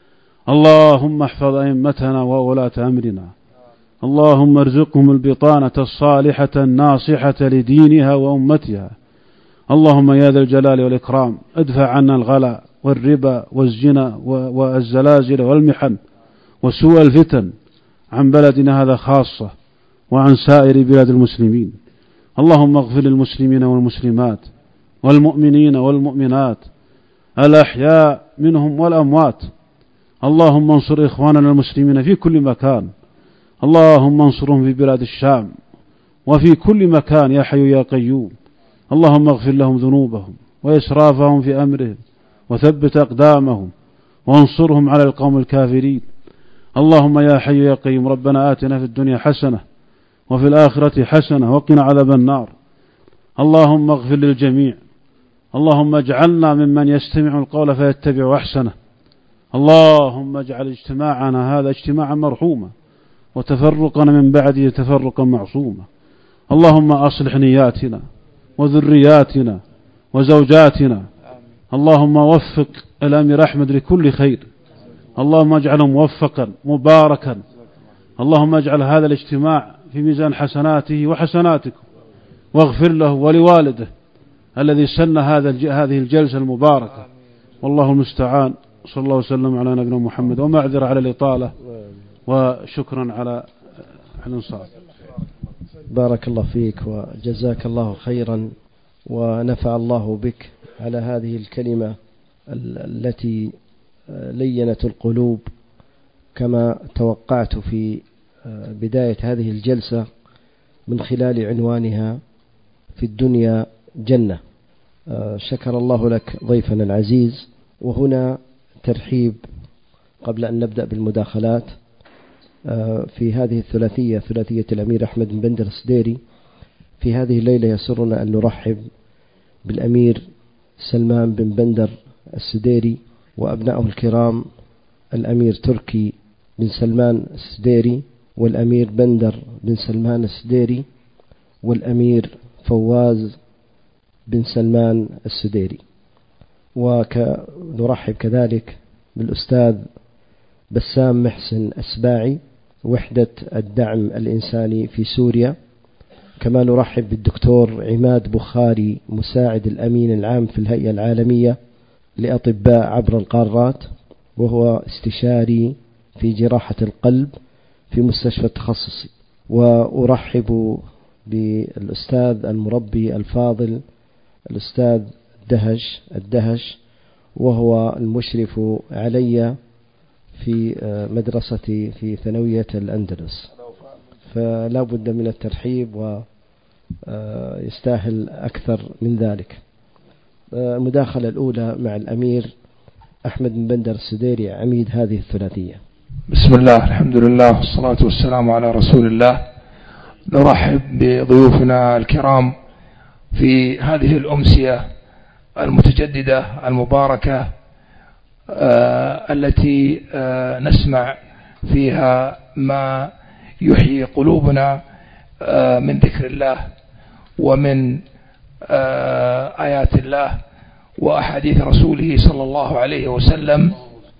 اللهم احفظ أئمتنا وولاة أمرنا، اللهم ارزقهم البطانة الصالحة الناصحة لدينها وأمتها. اللهم يا ذا الجلال والإكرام ادفع عنا الغلا والربا والزنا والزلازل والمحن وسوء الفتن عن بلدنا هذا خاصة وعن سائر بلاد المسلمين. اللهم اغفر للمسلمين والمسلمات والمؤمنين والمؤمنات الأحياء منهم والأموات. اللهم انصر إخواننا المسلمين في كل مكان، اللهم انصرهم في بلاد الشام وفي كل مكان يا حي يا قيوم. اللهم اغفر لهم ذنوبهم وإسرافهم في أمرهم وثبت أقدامهم وانصرهم على القوم الكافرين. اللهم يا حي يا قيوم ربنا آتنا في الدنيا حسنة وفي الآخرة حسنة وقنا عذاب النار. اللهم اغفر للجميع، اللهم اجعلنا ممن يستمع القول فيتبع أحسنه. اللهم اجعل اجتماعنا هذا اجتماعا مرحوما وتفرقنا من بعده تفرقا معصوما. اللهم أصلح نياتنا وذرياتنا وزوجاتنا. اللهم وفق الأمير أحمد لكل خير، اللهم اجعله موفقا مباركا. اللهم اجعل هذا الاجتماع في ميزان حسناته وحسناتكم، واغفر له ولوالده الذي سن هذا هذه الجلسة المباركة. والله المستعان. صلى الله وسلم على نبينا محمد، ومعذرة على الإطالة وشكرا على الإنصات. بارك الله فيك وجزاك الله خيرا ونفع الله بك على هذه الكلمة التي لينت القلوب كما توقعت في بداية هذه الجلسة من خلال عنوانها في الدنيا جنة. شكر الله لك ضيفنا العزيز. وهنا ترحيب قبل أن نبدأ بالمداخلات في هذه الثلاثية، ثلاثية الأمير أحمد بن بندر السديري. في هذه الليلة يسرنا أن نرحب بالأمير سلمان بن بندر السديري وأبنائه الكرام، الأمير تركي بن سلمان السديري، والأمير بندر بن سلمان السديري، والأمير فواز بن سلمان السديري. ونرحب كذلك بالأستاذ بسام محسن أسباعي وحدة الدعم الإنساني في سوريا. كما نرحب بالدكتور عماد بخاري مساعد الأمين العام في الهيئة العالمية لأطباء عبر القارات، وهو استشاري في جراحة القلب في مستشفى التخصصي. وأرحب بالأستاذ المربي الفاضل الأستاذ دهش الدهش، وهو المشرف علي في مدرستي في ثانوية الأندلس، فلا بد من الترحيب ويستاهل أكثر من ذلك. المداخلة الأولى مع الأمير أحمد بن بندر السديري عميد هذه الثلاثية. بسم الله، الحمد لله، والصلاة والسلام على رسول الله. نرحب بضيوفنا الكرام في هذه الأمسية المتجددة المباركة آه التي آه نسمع فيها ما يحيي قلوبنا آه من ذكر الله ومن آيات الله وأحاديث رسوله صلى الله عليه وسلم.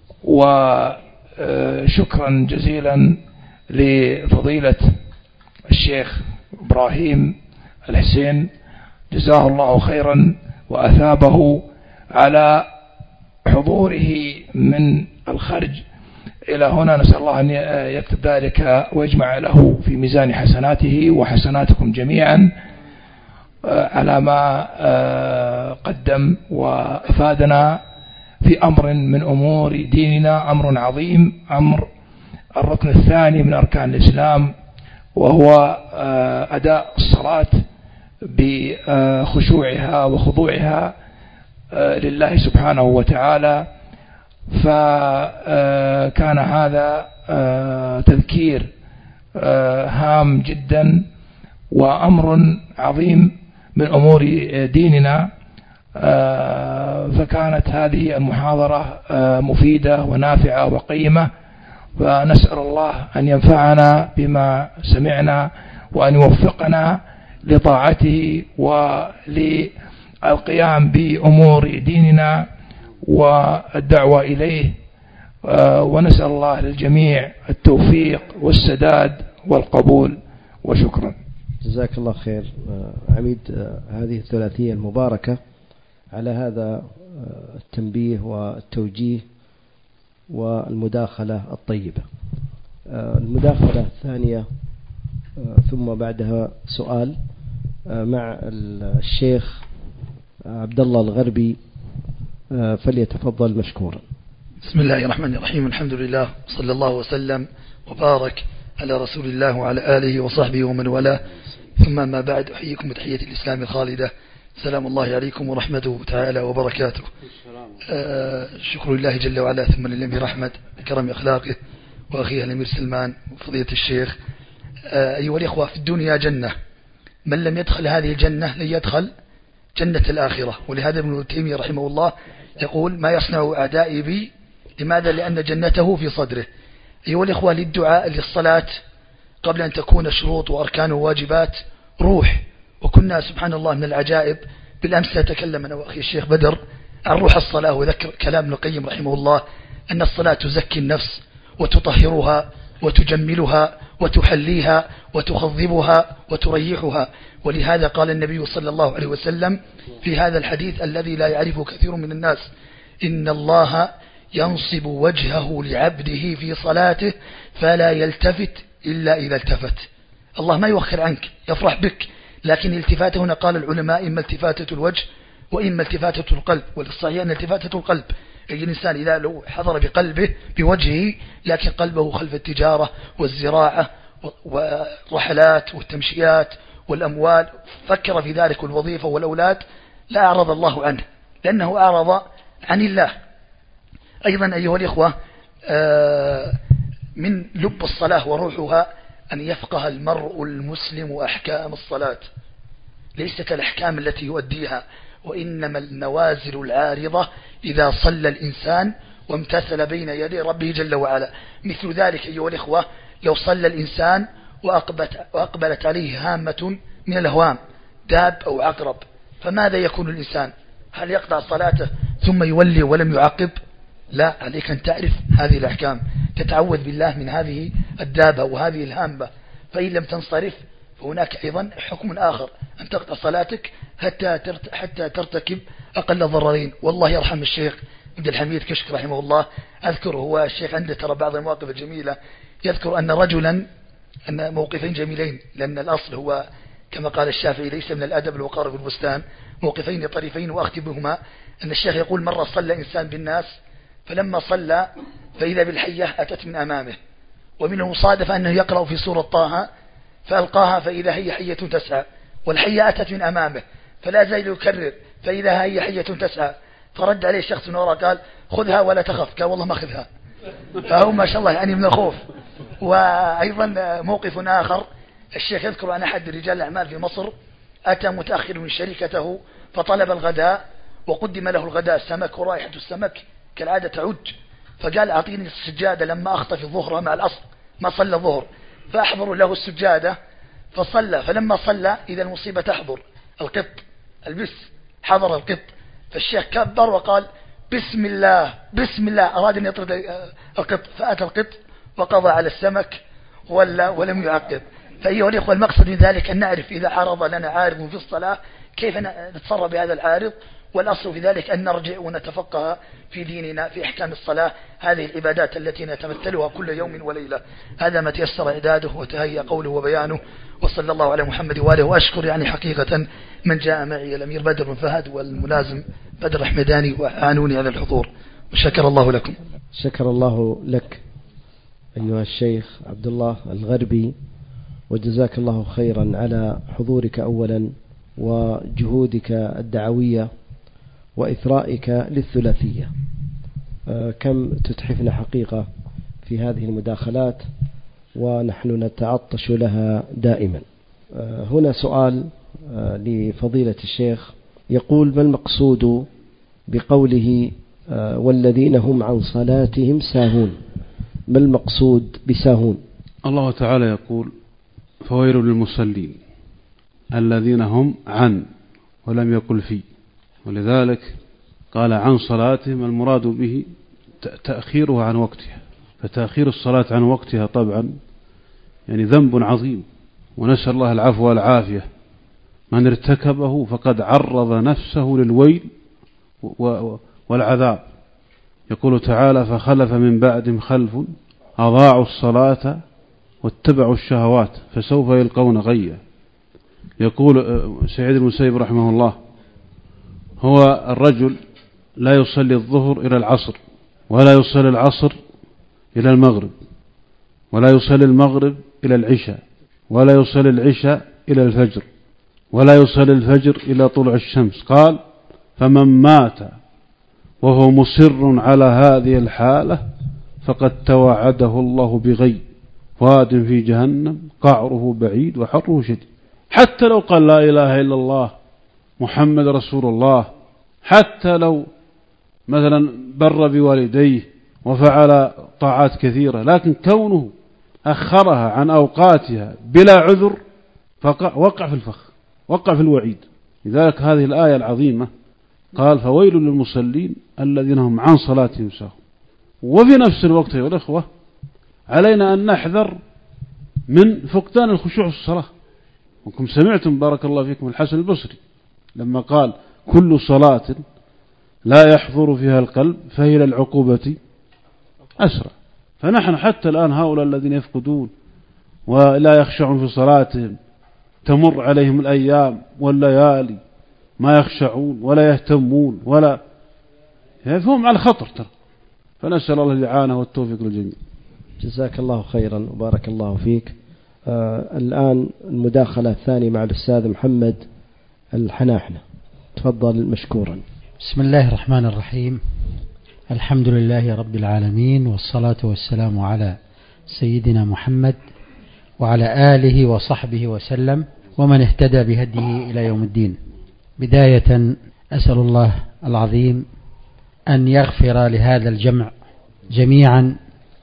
وشكرا جزيلا لفضيلة الشيخ إبراهيم الحسين، جزاه الله خيرا وأثابه على حضوره من الخارج إلى هنا. نسأل الله أن يكتب ذلك ويجمع له في ميزان حسناته وحسناتكم جميعا على ما قدم وأفادنا في أمر من أمور ديننا، أمر عظيم، أمر الركن الثاني من أركان الإسلام، وهو أداء الصلاة بخشوعها وخضوعها لله سبحانه وتعالى. فكان هذا تذكير هام جدا وأمر عظيم من أمور ديننا. فكانت هذه المحاضرة مفيدة ونافعة وقيمة، فنسأل الله أن ينفعنا بما سمعنا وأن يوفقنا لطاعته وللقيام بأمور ديننا والدعوة إليه. ونسأل الله للجميع التوفيق والسداد والقبول، وشكرا. جزاك الله خير عميد هذه الثلاثية المباركة على هذا التنبيه والتوجيه والمداخلة الطيبة. المداخلة الثانية ثم بعدها سؤال مع الشيخ عبد الله الغربي، فليتفضل مشكورا. بسم الله الرحمن الرحيم. الحمد لله، صلى الله وسلم وبارك على رسول الله وعلى آله وصحبه ومن والاه، ثم ما بعد، أحييكم بتحية الإسلام الخالدة، سلام الله عليكم ورحمته تعالى وبركاته. آه شكر الله جل وعلا، ثم لله برحمة كرم أخلاقه وأخيه الأمير سلمان وفضيلة الشيخ. آه أيها الإخوة، في الدنيا جنة، من لم يدخل هذه الجنة لن يدخل جنة الآخرة. ولهذا ابن تيمية رحمه الله يقول: ما يصنع أعدائي بي، لماذا؟ لأن جنته في صدره. أيها الإخوة، للدعاء للصلاة قبل أن تكون شروط وأركان وواجبات روح. وكنا سبحان الله من العجائب، بالأمس تكلم أنا وأخي الشيخ بدر عن روح الصلاة، وذكر كلام ابن القيم رحمه الله أن الصلاة تزكي النفس وتطهرها وتجملها وتحليها وتخضبها وتريحها. ولهذا قال النبي صلى الله عليه وسلم في هذا الحديث الذي لا يعرفه كثير من الناس: إن الله ينصب وجهه لعبده في صلاته فلا يلتفت إلا إذا التفت. الله ما يوخر عنك، يفرح بك، لكن التفاته هنا قال العلماء إما التفاتة الوجه وإما التفاتة القلب. والصحيح أن التفاتة القلب، أي الإنسان إذا لو حضر بقلبه بوجهه لكن قلبه خلف التجارة والزراعة والرحلات والتمشيات والأموال، فكر في ذلك والوظيفة والأولاد، لا أعرض الله عنه، لأنه أعرض عن الله. أيضا أيها الإخوة، من لب الصلاة وروحها أن يفقه المرء المسلم أحكام الصلاة، ليست الأحكام التي يؤديها، وإنما النوازل العارضة إذا صلى الإنسان وامتثل بين يدي ربه جل وعلا. مثل ذلك أيها الإخوة، لو صلى الإنسان وأقبلت, وأقبلت عليه هامة من الهوام، داب أو عقرب، فماذا يكون الإنسان؟ هل يقطع صلاته ثم يولي ولم يعقب؟ لا، عليك أن تعرف هذه الأحكام، تتعوذ بالله من هذه الدابة وهذه الهامة. فإن لم تنصرف فهناك أيضا حكم آخر، أن تقطع صلاتك حتى حتى ترتكب أقل ضررين. والله يرحم الشيخ عبد الحميد كشك رحمه الله، أذكر هو الشيخ عنده ترى بعض المواقف الجميلة، يذكر أن رجلا، أن موقفين جميلين، لأن الأصل هو كما قال الشافعي: ليس من الأدب الوقار في البستان، موقفين طريفين وأختم بهما. أن الشيخ يقول: مرة صلى إنسان بالناس، فلما صلى فإذا بالحية أتت من أمامه، ومن المصادف أنه يقرأ في سورة طه، فألقاها فإذا هي حية تسعى، والحية أتت من أمامه، فلا زال يكرر فإذا هي حية تسعى. فرد عليه شخص من وراء قال: خذها ولا تخف. قال: والله ما أخذها. فهو ما شاء الله يعني من الخوف. وأيضا موقف آخر، الشيخ يذكر عن أحد رجال الأعمال في مصر، أتى متأخر من شركته فطلب الغداء، وقدم له الغداء سمك، ورائحة السمك كالعادة تعج، فقال: أعطيني السجادة لما أخطف الظهر مع الأصل، ما صلى الظهر، فأحضروا له السجادة فصلى. فلما صلى إذا المصيبة تحضر، القط البس، حضر القط، فالشيخ كبر وقال بسم الله بسم الله، أراد أن يطرد القط، فأتى القط وقضى على السمك ولا ولم يعقب. فأيها الإخوة، المقصد من ذلك أن نعرف إذا عرض لنا عارض في الصلاة كيف نتصرف بهذا العارض، والأصل في ذلك أن نرجع ونتفقه في ديننا في أحكام الصلاة، هذه العبادات التي نتمثلها كل يوم وليلة. هذا ما تيسر إعداده وتهيأ قوله وبيانه، وصلى الله على محمد وآله. وأشكر يعني حقيقة من جاء معي الأمير بدر بن فهد والملازم بدر الحمداني وأعانوني على الحضور، وشكر الله لكم. شكر الله لك أيها الشيخ عبد الله الغربي، وجزاك الله خيرا على حضورك أولا وجهودك الدعوية وإثرائك للثلاثية. كم تتحفنا حقيقة في هذه المداخلات ونحن نتعطش لها دائما. هنا سؤال لفضيلة الشيخ يقول: ما المقصود بقوله والذين هم عن صلاتهم ساهون؟ ما المقصود بساهون؟ الله تعالى يقول: فويل للمصلين الذين هم عن، ولم يقل في، ولذلك قال عن صلاتهم، المراد به تأخيرها عن وقتها، فتأخير الصلاة عن وقتها طبعا يعني ذنب عظيم، ونسأل الله العفو والعافية. من ارتكبه فقد عرض نفسه للويل والعذاب. يقول تعالى: فخلف من بعدهم خلف أضاعوا الصلاة واتبعوا الشهوات فسوف يلقون غيا. يقول سعيد المسيب رحمه الله: هو الرجل لا يصلي الظهر إلى العصر، ولا يصلي العصر إلى المغرب، ولا يصلي المغرب إلى العشاء، ولا يصلي العشاء إلى الفجر، ولا يصلي الفجر إلى طلوع الشمس. قال: فمن مات وهو مصر على هذه الحالة فقد توعده الله بغي واد في جهنم قعره بعيد وحره شديد. حتى لو قال لا إله إلا الله محمد رسول الله، حتى لو مثلا بر بوالديه وفعل طاعات كثيرة، لكن كونه أخرها عن أوقاتها بلا عذر فوقع في الفخ، وقع في الوعيد. لذلك هذه الآية العظيمة قال: فويل للمصلين الذين هم عن صلاتهم ساهون. وفي نفس الوقت يا الأخوة علينا أن نحذر من فقدان الخشوع في الصلاة. وكم سمعتم بارك الله فيكم الحسن البصري لما قال: كل صلاة لا يحضر فيها القلب فهي للعقوبة أسرع. فنحن حتى الآن هؤلاء الذين يفقدون ولا يخشعون في صلاتهم، تمر عليهم الأيام والليالي ما يخشعون ولا يهتمون ولا فهم على خطر ترى. فنسأل الله الإعانة والتوفيق للجميع. جزاك الله خيرا وبارك الله فيك. آه الآن المداخلة الثانية مع الأستاذ محمد الحناحنة، تفضل مشكورا. بسم الله الرحمن الرحيم. الحمد لله رب العالمين، والصلاة والسلام على سيدنا محمد وعلى آله وصحبه وسلم ومن اهتدى بهديه إلى يوم الدين. بداية أسأل الله العظيم أن يغفر لهذا الجمع جميعا،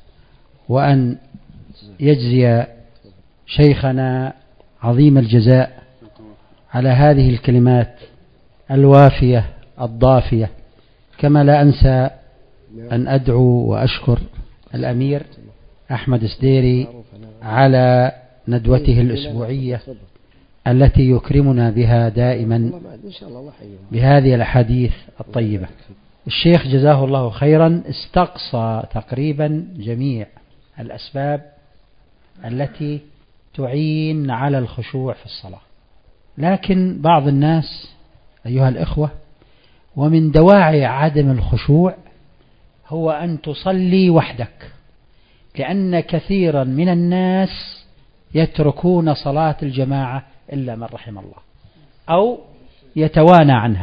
وأن يجزي شيخنا عظيم الجزاء على هذه الكلمات الوافية الضافية. كما لا أنسى أن أدعو وأشكر الأمير أحمد سديري على ندوته الأسبوعية التي يكرمنا بها دائما بهذه الأحاديث الطيبة. الشيخ جزاه الله خيرا استقصى تقريبا جميع الأسباب التي تعين على الخشوع في الصلاة، لكن بعض الناس أيها الإخوة، ومن دواعي عدم الخشوع هو أن تصلي وحدك، لأن كثيرا من الناس يتركون صلاة الجماعة إلا من رحم الله، أو يتوانى عنها،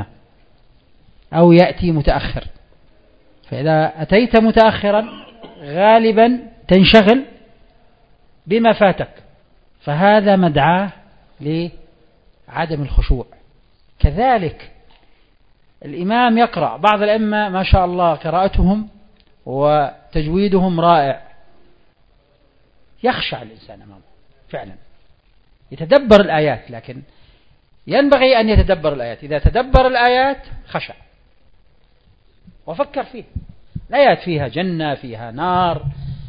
أو يأتي متأخر. فإذا أتيت متأخرا غالبا تنشغل بما فاتك، فهذا مدعاة لعدم الخشوع. كذلك الإمام يقرأ، بعض الأئمة ما شاء الله قراءتهم وتجويدهم رائع، يخشع الإنسان أمامه فعلا، يتدبر الآيات، لكن ينبغي أن يتدبر الآيات. إذا تدبر الآيات خشع وفكر فيها. الآيات فيها جنة، فيها نار،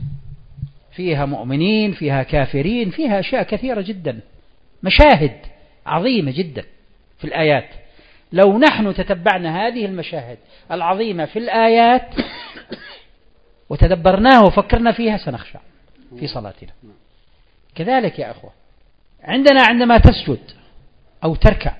فيها مؤمنين، فيها كافرين، فيها أشياء كثيرة جدا، مشاهد عظيمة جدا في الآيات. لو نحن تتبعنا هذه المشاهد العظيمة في الآيات وتدبرناها وفكرنا فيها سنخشع في صلاتنا. كذلك يا أخوة، عندنا عندما تسجد أو تركع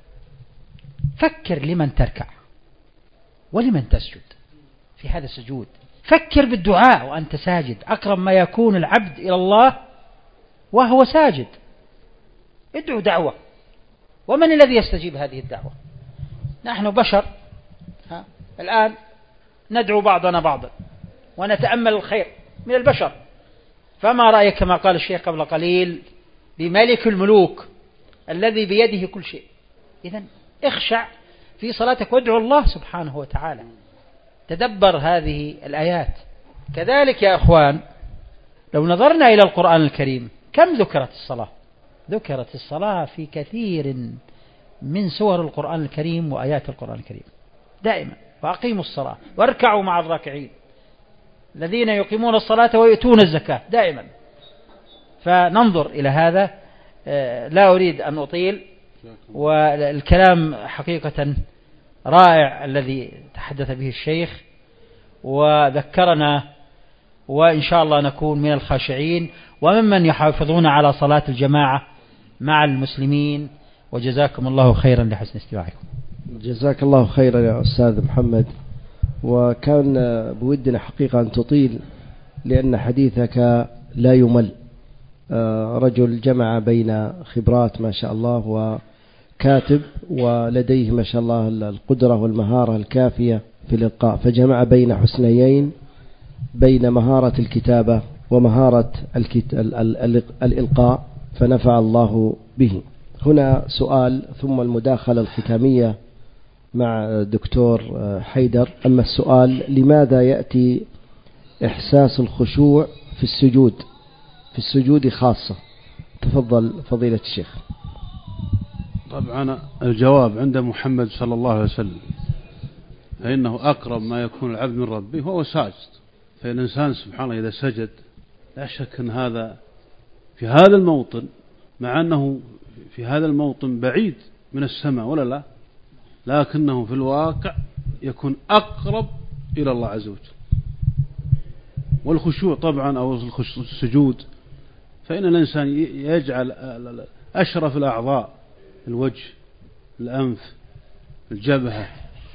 فكر لمن تركع ولمن تسجد في هذا السجود. فكر بالدعاء وأنت ساجد. أقرب ما يكون العبد إلى الله وهو ساجد. ادعو دعوة. ومن الذي يستجيب هذه الدعوة؟ نحن بشر. ها؟ الآن ندعو بعضنا بعضا ونتأمل الخير من البشر. فما رأيك كما قال الشيخ قبل قليل بملك الملوك الذي بيده كل شيء؟ إذن اخشع في صلاتك وادعو الله سبحانه وتعالى. تدبر هذه الآيات. كذلك يا أخوان، لو نظرنا إلى القرآن الكريم كم ذكرت الصلاة؟ ذكرت الصلاة في كثير من سور القرآن الكريم وآيات القرآن الكريم دائما. وأقيموا الصلاة واركعوا مع الراكعين الذين يقيمون الصلاة ويؤتون الزكاة دائما. فننظر إلى هذا. لا أريد أن أطيل، والكلام حقيقة رائع الذي تحدث به الشيخ وذكرنا، وإن شاء الله نكون من الخاشعين وممن يحافظون على صلاة الجماعة مع المسلمين. وجزاكم الله خيرا لحسن استماعكم. جزاك الله خيرا يا أستاذ محمد. وكان بودنا حقيقة أن تطيل لأن حديثك لا يمل. رجل جمع بين خبرات ما شاء الله وكاتب ولديه ما شاء الله القدرة والمهارة الكافية في الإلقاء، فجمع بين حسنيين، بين مهارة الكتابة ومهارة الإلقاء، فنفع الله به. هنا سؤال ثم المداخلة الختامية مع دكتور حيدر. أما السؤال: لماذا يأتي إحساس الخشوع في السجود في السجود خاصة؟ تفضل فضيلة الشيخ. طبعا الجواب عند محمد صلى الله عليه وسلم، فإنه أقرب ما يكون العبد من ربه وهو ساجد. فالإنسان سبحانه إذا سجد لا شك أن هذا في هذا الموطن، مع أنه في هذا الموطن بعيد من السماء ولا لا، لكنه في الواقع يكون أقرب إلى الله عز وجل. والخشوع طبعا أو السجود، فإن الإنسان يجعل أشرف الأعضاء، الوجه، الأنف، الجبهة،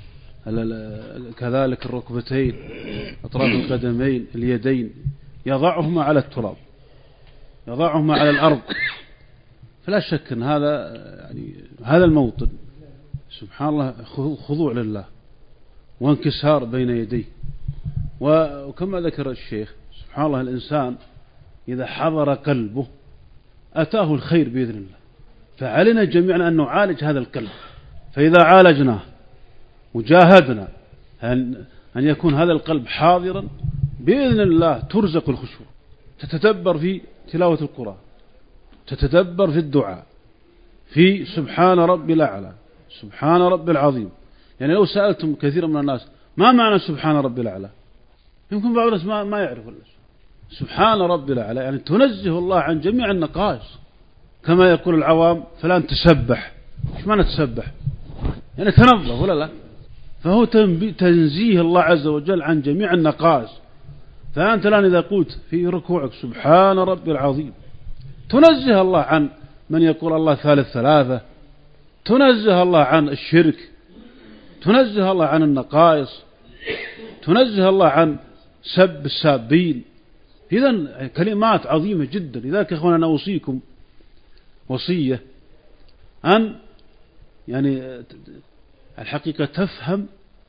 كذلك الركبتين، أطراف القدمين، اليدين، يضعهما على التراب، يضعهما على الأرض. فلا شك أن هذا يعني هذا الموطن سبحان الله خضوع لله وانكسار بين يديه. وكما ذكر الشيخ سبحان الله، الإنسان إذا حضر قلبه أتاه الخير بإذن الله. فعلينا جميعا أن نعالج هذا القلب. فإذا عالجناه وجاهدنا أن يكون هذا القلب حاضرا بإذن الله ترزق الخشوع. تتدبر في تلاوة القرآن، تتدبر في الدعاء، في سبحان ربي الأعلى، سبحان ربي العظيم. يعني لو سألتم كثيرا من الناس ما معنى سبحان ربي الأعلى، يمكن بعض الناس ما, ما يعرف. سبحان ربي الأعلى يعني تنزه الله عن جميع النقائص، كما يقول العوام فلان تسبح. ايش معنى تسبح؟ يعني تنظف ولا لا؟ فهو تنزيه الله عز وجل عن جميع النقائص. فأنت الآن إذا قلت في ركوعك سبحان ربي العظيم، تنزه الله عن من يقول الله ثالث ثلاثة، تنزه الله عن الشرك، تنزه الله عن النقائص، تنزه الله عن سب السابين. إذن كلمات عظيمة جدا. لذلك أخوانا أنا أوصيكم وصية أن يعني الحقيقة تفهم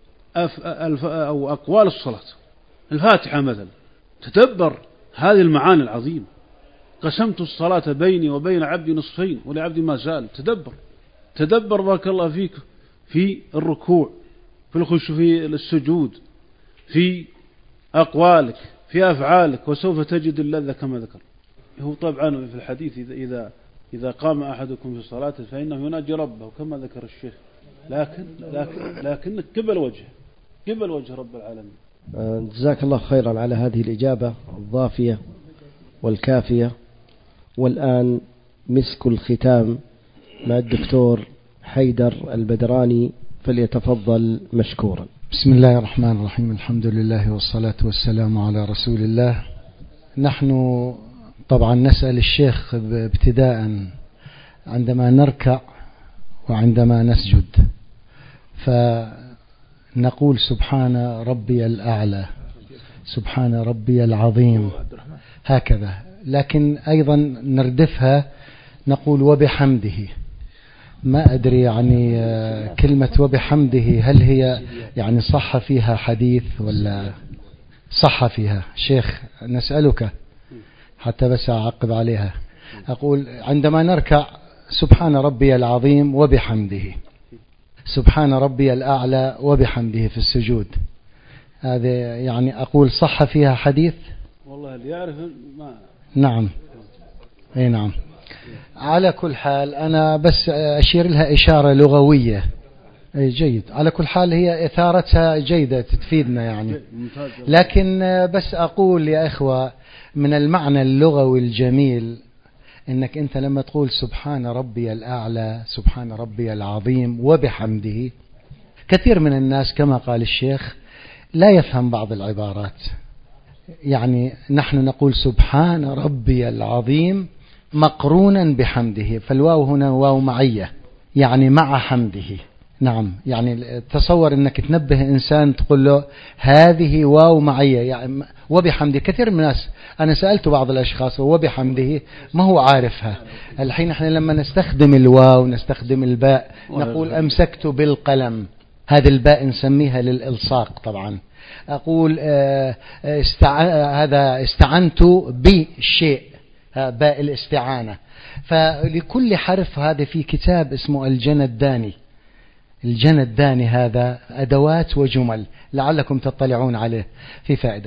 أو أقوال الصلاة. الفاتحة مثلا تدبر هذه المعاني العظيمة. قسمت الصلاة بيني وبين عبدي نصفين ولعبدي ما سأل. تدبر تدبر بارك الله فيك في الركوع، في الخشوع، في السجود، في أقوالك، في أفعالك، وسوف تجد اللذة كما ذكر. هو طبعا في الحديث إذا, إذا إذا قام أحدكم في صلاته فإنه يناجي ربه كما ذكر الشيخ، لكن لكن لكنك قبل وجهه قبل وجه رب العالمين. جزاك الله خيرا على هذه الإجابة الضافية والكافية. والآن مسك الختام مع الدكتور حيدر البدراني، فليتفضل مشكورا. بسم الله الرحمن الرحيم، الحمد لله والصلاة والسلام على رسول الله. نحن طبعا نسأل الشيخ ابتداء عندما نركع وعندما نسجد فنقول سبحان ربي الأعلى، سبحان ربي العظيم، هكذا، لكن أيضا نردفها نقول وبحمده. ما أدري يعني كلمة وبحمده هل هي يعني صح فيها حديث ولا صح فيها؟ شيخ نسألك حتى بس أعقب عليها. أقول عندما نركع سبحان ربي العظيم وبحمده، سبحان ربي الأعلى وبحمده في السجود، هذا يعني أقول صح فيها حديث؟ والله اللي يعرف ما. نعم أي نعم. على كل حال أنا بس أشير لها إشارة لغوية. أي جيد، على كل حال هي إثارتها جيدة تفيدنا يعني، لكن بس أقول يا إخوة من المعنى اللغوي الجميل إنك أنت لما تقول سبحان ربي الأعلى سبحان ربي العظيم وبحمده، كثير من الناس كما قال الشيخ لا يفهم بعض العبارات. يعني نحن نقول سبحان ربي العظيم مقرونا بحمده، فالواو هنا واو معية يعني مع حمده. نعم، يعني تصور أنك تنبه إنسان تقول له هذه واو معية يعني وبحمده. كثير من الناس أنا سألت بعض الأشخاص وبحمده ما هو عارفها. الحين احنا لما نستخدم الواو نستخدم الباء نقول أمسكت بالقلم، هذه الباء نسميها للإلصاق. طبعا أقول استع... هذا استعنت بشيء، باء الاستعانة. فلكل حرف هذا في كتاب اسمه الجنى الداني. الجنى الداني هذا أدوات وجمل لعلكم تطلعون عليه، في فائدة.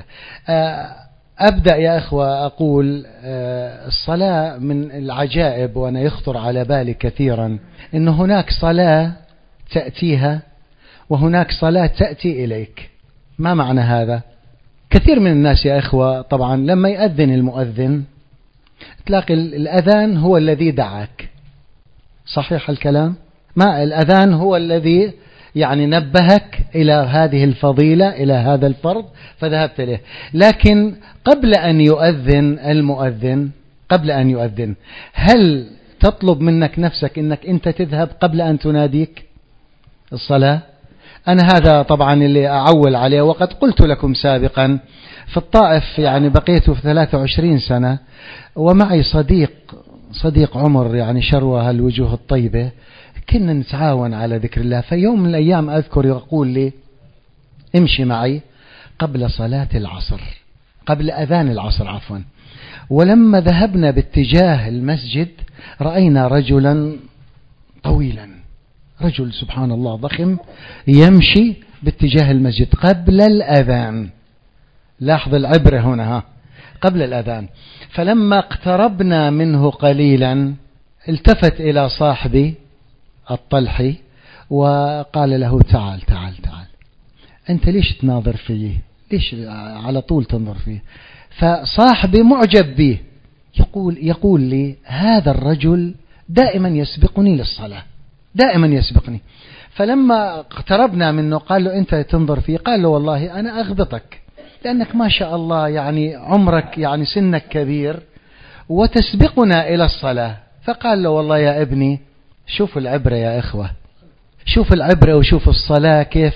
أبدأ يا أخوة أقول الصلاة من العجائب، وأنا يخطر على بالي كثيرا أن هناك صلاة تأتيها وهناك صلاة تأتي إليك. ما معنى هذا؟ كثير من الناس يا إخوة طبعا لما يأذن المؤذن تلاقي الأذان هو الذي دعاك، صحيح الكلام؟ ما الأذان هو الذي يعني نبهك إلى هذه الفضيلة، إلى هذا الفرض، فذهبت له. لكن قبل أن يؤذن المؤذن، قبل أن يؤذن هل تطلب منك نفسك أنك أنت تذهب قبل أن تناديك الصلاة؟ أنا هذا طبعا اللي أعول عليه، وقد قلت لكم سابقا في الطائف يعني بقيت في ثلاثة وعشرين سنة، ومعي صديق صديق عمر يعني شروه الوجوه الطيبة، كنا نتعاون على ذكر الله. في يوم من الأيام أذكر يقول لي امشي معي قبل صلاة العصر، قبل أذان العصر عفوا. ولما ذهبنا باتجاه المسجد رأينا رجلا طويلا، رجل سبحان الله ضخم يمشي باتجاه المسجد قبل الأذان. لاحظ العبرة هنا، ها قبل الأذان. فلما اقتربنا منه قليلا التفت إلى صاحبي الطلحي وقال له تعال تعال تعال، أنت ليش تناظر فيه؟ ليش على طول تنظر فيه؟ فصاحبي معجب به، يقول يقول لي هذا الرجل دائما يسبقني للصلاة، دائما يسبقني. فلما اقتربنا منه قال له أنت تنظر فيه؟ قال له والله أنا أغبطك لأنك ما شاء الله يعني عمرك يعني سنك كبير وتسبقنا إلى الصلاة. فقال له والله يا ابني شوف العبرة يا إخوة، شوف العبرة وشوف الصلاة كيف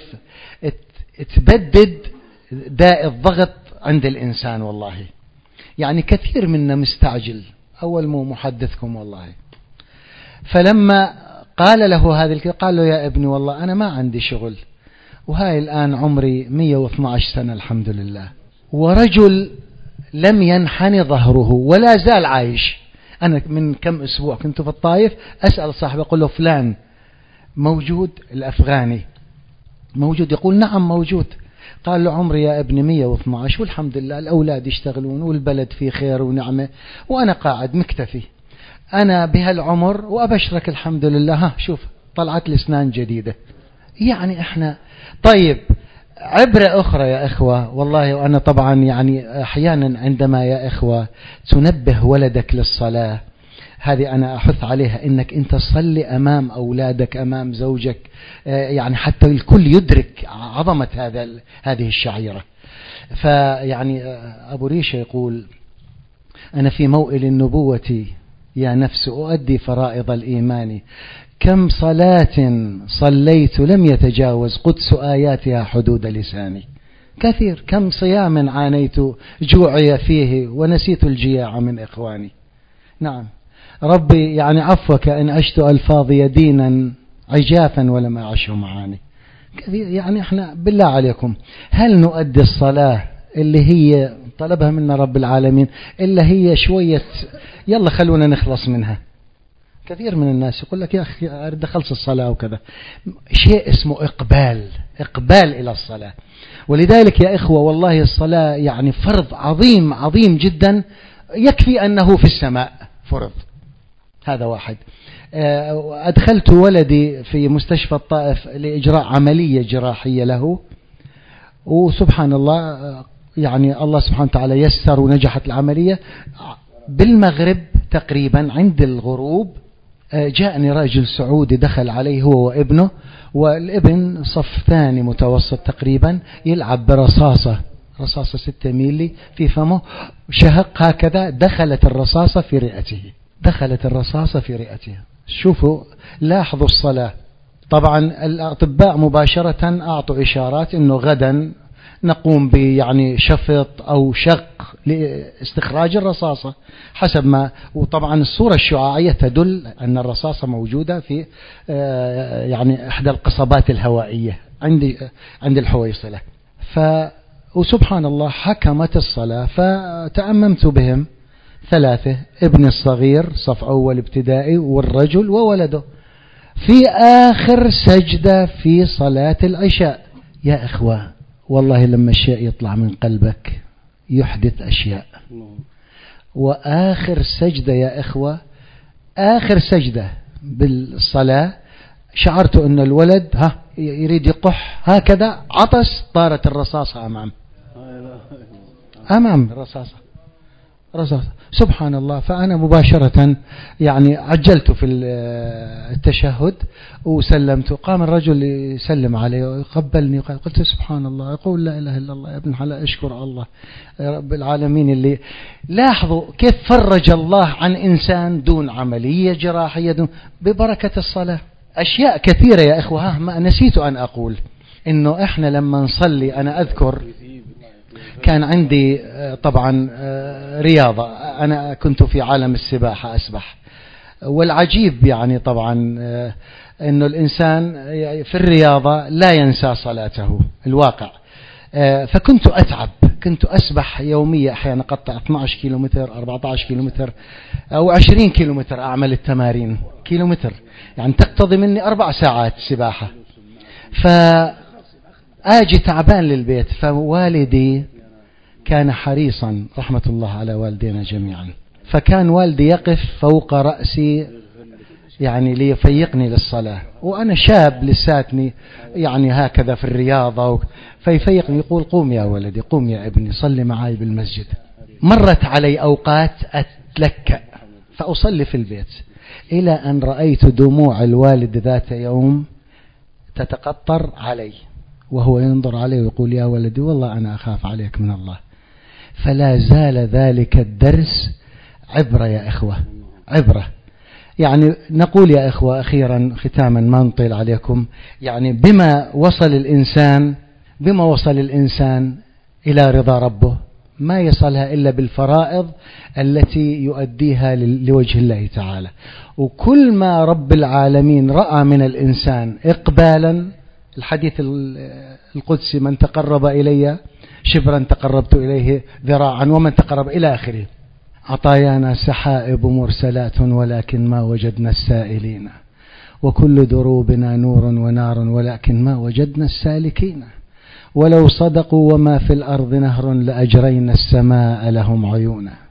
تبدد داء الضغط عند الإنسان. والله يعني كثير منا مستعجل، أول مو محدثكم والله. فلما قال له هذا الكلام قال له يا ابني والله أنا ما عندي شغل، وهاي الآن عمري مية واثنى عشر سنة الحمد لله، ورجل لم ينحني ظهره ولا زال عايش. أنا من كم أسبوع كنت في الطائف أسأل صاحبي أقول له فلان موجود؟ الأفغاني موجود؟ يقول نعم موجود. قال له عمري يا ابني مية واثنى عشر والحمد لله الأولاد يشتغلون والبلد فيه خير ونعمة وأنا قاعد مكتفي. أنا بهالعمر وأبشرك الحمد لله، ها شوف طلعت لي أسنان جديدة. يعني إحنا طيب عبرة أخرى يا إخوة والله، وأنا طبعا يعني أحيانا عندما يا إخوة تنبه ولدك للصلاة، هذه أنا أحث عليها، إنك أنت تصلي أمام أولادك أمام زوجك، يعني حتى الكل يدرك عظمة هذا هذه الشعيرة. فيعني أبو ريشة يقول: أنا في موئل النبوة يا نفس أؤدي فرائض الإيمان، كم صلاة صليت لم يتجاوز قدس آياتها حدود لساني، كثير كم صيام عانيت جوعي فيه ونسيت الجياع من إخواني. نعم ربي يعني عفوك إن عشت ألفاظي دينا عجافا ولم أعشه معاني. كثير يعني احنا بالله عليكم هل نؤدي الصلاة اللي هي طلبها منا رب العالمين إلا هي شوية يلا خلونا نخلص منها؟ كثير من الناس يقول لك يا أخي أريد أخلص الصلاة وكذا. شيء اسمه إقبال، إقبال إلى الصلاة. ولذلك يا إخوة والله الصلاة يعني فرض عظيم عظيم جدا، يكفي أنه في السماء فرض. هذا واحد. أدخلت ولدي في مستشفى الطائف لإجراء عملية جراحية له، وسبحان الله يعني الله سبحانه وتعالى يسر ونجحت العملية. بالمغرب تقريبا عند الغروب جاءني رجل سعودي دخل عليه هو وابنه، والابن صف ثاني متوسط تقريبا، يلعب برصاصة رصاصة ستة ميلي في فمه، شهق هكذا، دخلت الرصاصة في رئته، دخلت الرصاصة في رئته. شوفوا لاحظوا الصلاة. طبعا الأطباء مباشرة أعطوا إشارات أنه غدا نقوم يعني شفط أو شق لاستخراج الرصاصة حسب ما، وطبعا الصورة الشعاعية تدل أن الرصاصة موجودة في يعني إحدى القصبات الهوائية عند عند الحويصلة. ف وسبحان الله حكمت الصلاة، فتأممت بهم ثلاثة، ابن الصغير صف أول ابتدائي والرجل وولده، في آخر سجدة في صلاة العشاء. يا إخوة والله لما الشيء يطلع من قلبك يحدث أشياء. وآخر سجدة يا إخوة، آخر سجدة بالصلاة، شعرت أن الولد ها يريد يقح هكذا، عطس، طارت الرصاصة أمام أمام الرصاصة رصاصة سبحان الله. فأنا مباشرة يعني عجلت في التشهد وسلمت، قام الرجل يسلم علي ويقبلني، قلت سبحان الله، يقول لا إله إلا الله يا ابن حلال، أشكر الله يا رب العالمين. اللي لاحظوا كيف فرج الله عن إنسان دون عملية جراحية دون ببركة الصلاة. أشياء كثيرة يا إخوة. ما نسيت أن أقول إنه إحنا لما نصلي، أنا أذكر كان عندي طبعا رياضة، أنا كنت في عالم السباحة أسبح، والعجيب يعني طبعا أنه الإنسان في الرياضة لا ينسى صلاته الواقع. فكنت أتعب، كنت أسبح يوميا أحيانا قطع اثني عشر كيلومتر، أربعة عشر كيلومتر أو عشرين كيلومتر أعمل التمارين كيلومتر، يعني تقتضي مني أربع ساعات سباحة. فآجي تعبان للبيت، فوالدي كان حريصا رحمة الله على والدينا جميعا، فكان والدي يقف فوق رأسي يعني ليفيقني للصلاة، وأنا شاب لساتني يعني هكذا في الرياضة، فيفيقني يقول قوم يا ولدي، قوم يا ابني، صلي معي بالمسجد. مرت علي أوقات أتلكأ فأصلي في البيت، إلى أن رأيت دموع الوالد ذات يوم تتقطر علي وهو ينظر علي ويقول يا ولدي والله أنا أخاف عليك من الله. فلا زال ذلك الدرس عبرة يا إخوة، عبرة. يعني نقول يا إخوة أخيرا ختاما ما نطيل عليكم، يعني بما وصل الإنسان بما وصل الإنسان إلى رضا ربه ما يصلها إلا بالفرائض التي يؤديها لوجه الله تعالى. وكل ما رب العالمين رأى من الإنسان إقبالا، الحديث القدسي من تقرب إلي شبرا تقربت إليه ذراعا ومن تقرب إلى آخره. عطايانا سحائب مرسلات ولكن ما وجدنا السائلين، وكل دروبنا نور ونار ولكن ما وجدنا السالكين، ولو صدقوا وما في الأرض نهر لأجرينا السماء لهم عيونا،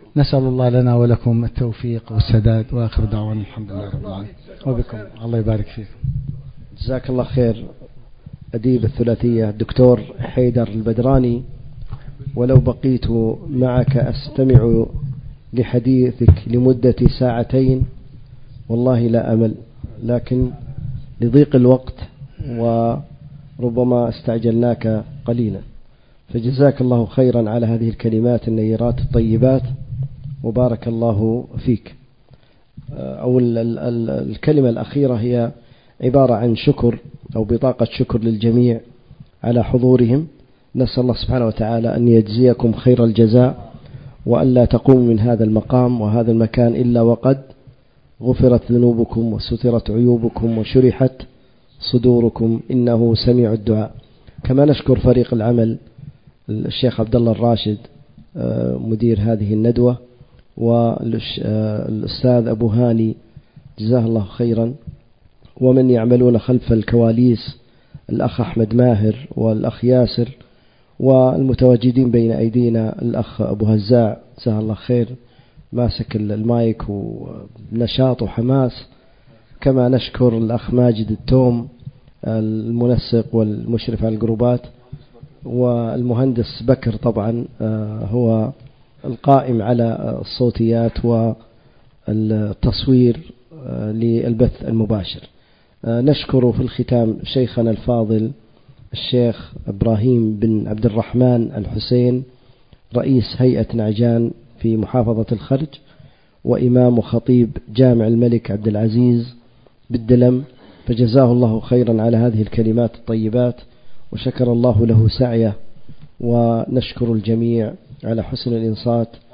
نسأل الله لنا ولكم التوفيق والسداد، وآخر دعوانا الحمد لله رب العالمين. وبكم الله يبارك فيكم. جزاك الله خير أديب الثلاثية الدكتور حيدر البدراني. ولو بقيت معك أستمع لحديثك لمدة ساعتين والله لا أمل، لكن لضيق الوقت وربما استعجلناك قليلا، فجزاك الله خيرا على هذه الكلمات النيرات الطيبات وبارك الله فيك. أو الكلمة الأخيرة هي عبارة عن شكر أو بطاقة شكر للجميع على حضورهم. نسأل الله سبحانه وتعالى أن يجزيكم خير الجزاء، وأن لا تقوموا من هذا المقام وهذا المكان إلا وقد غفرت ذنوبكم وسترت عيوبكم وشرحت صدوركم، إنه سميع الدعاء. كما نشكر فريق العمل الشيخ عبد الله الراشد مدير هذه الندوة، والأستاذ أبو هاني جزاه الله خيرا، ومن يعملون خلف الكواليس الأخ أحمد ماهر والأخ ياسر، والمتواجدين بين أيدينا الأخ أبو هزاع جزاه الله خير ماسك المايك ونشاط وحماس. كما نشكر الأخ ماجد التوم المنسق والمشرف على الجروبات، والمهندس بكر طبعا هو القائم على الصوتيات والتصوير للبث المباشر. نشكر في الختام شيخنا الفاضل الشيخ إبراهيم بن عبد الرحمن الحسين رئيس هيئة نعجان في محافظة الخرج، وإمام وخطيب جامع الملك عبد العزيز بالدلم، فجزاه الله خيرا على هذه الكلمات الطيبات وشكر الله له سعيه. ونشكر الجميع على حسن الإنصات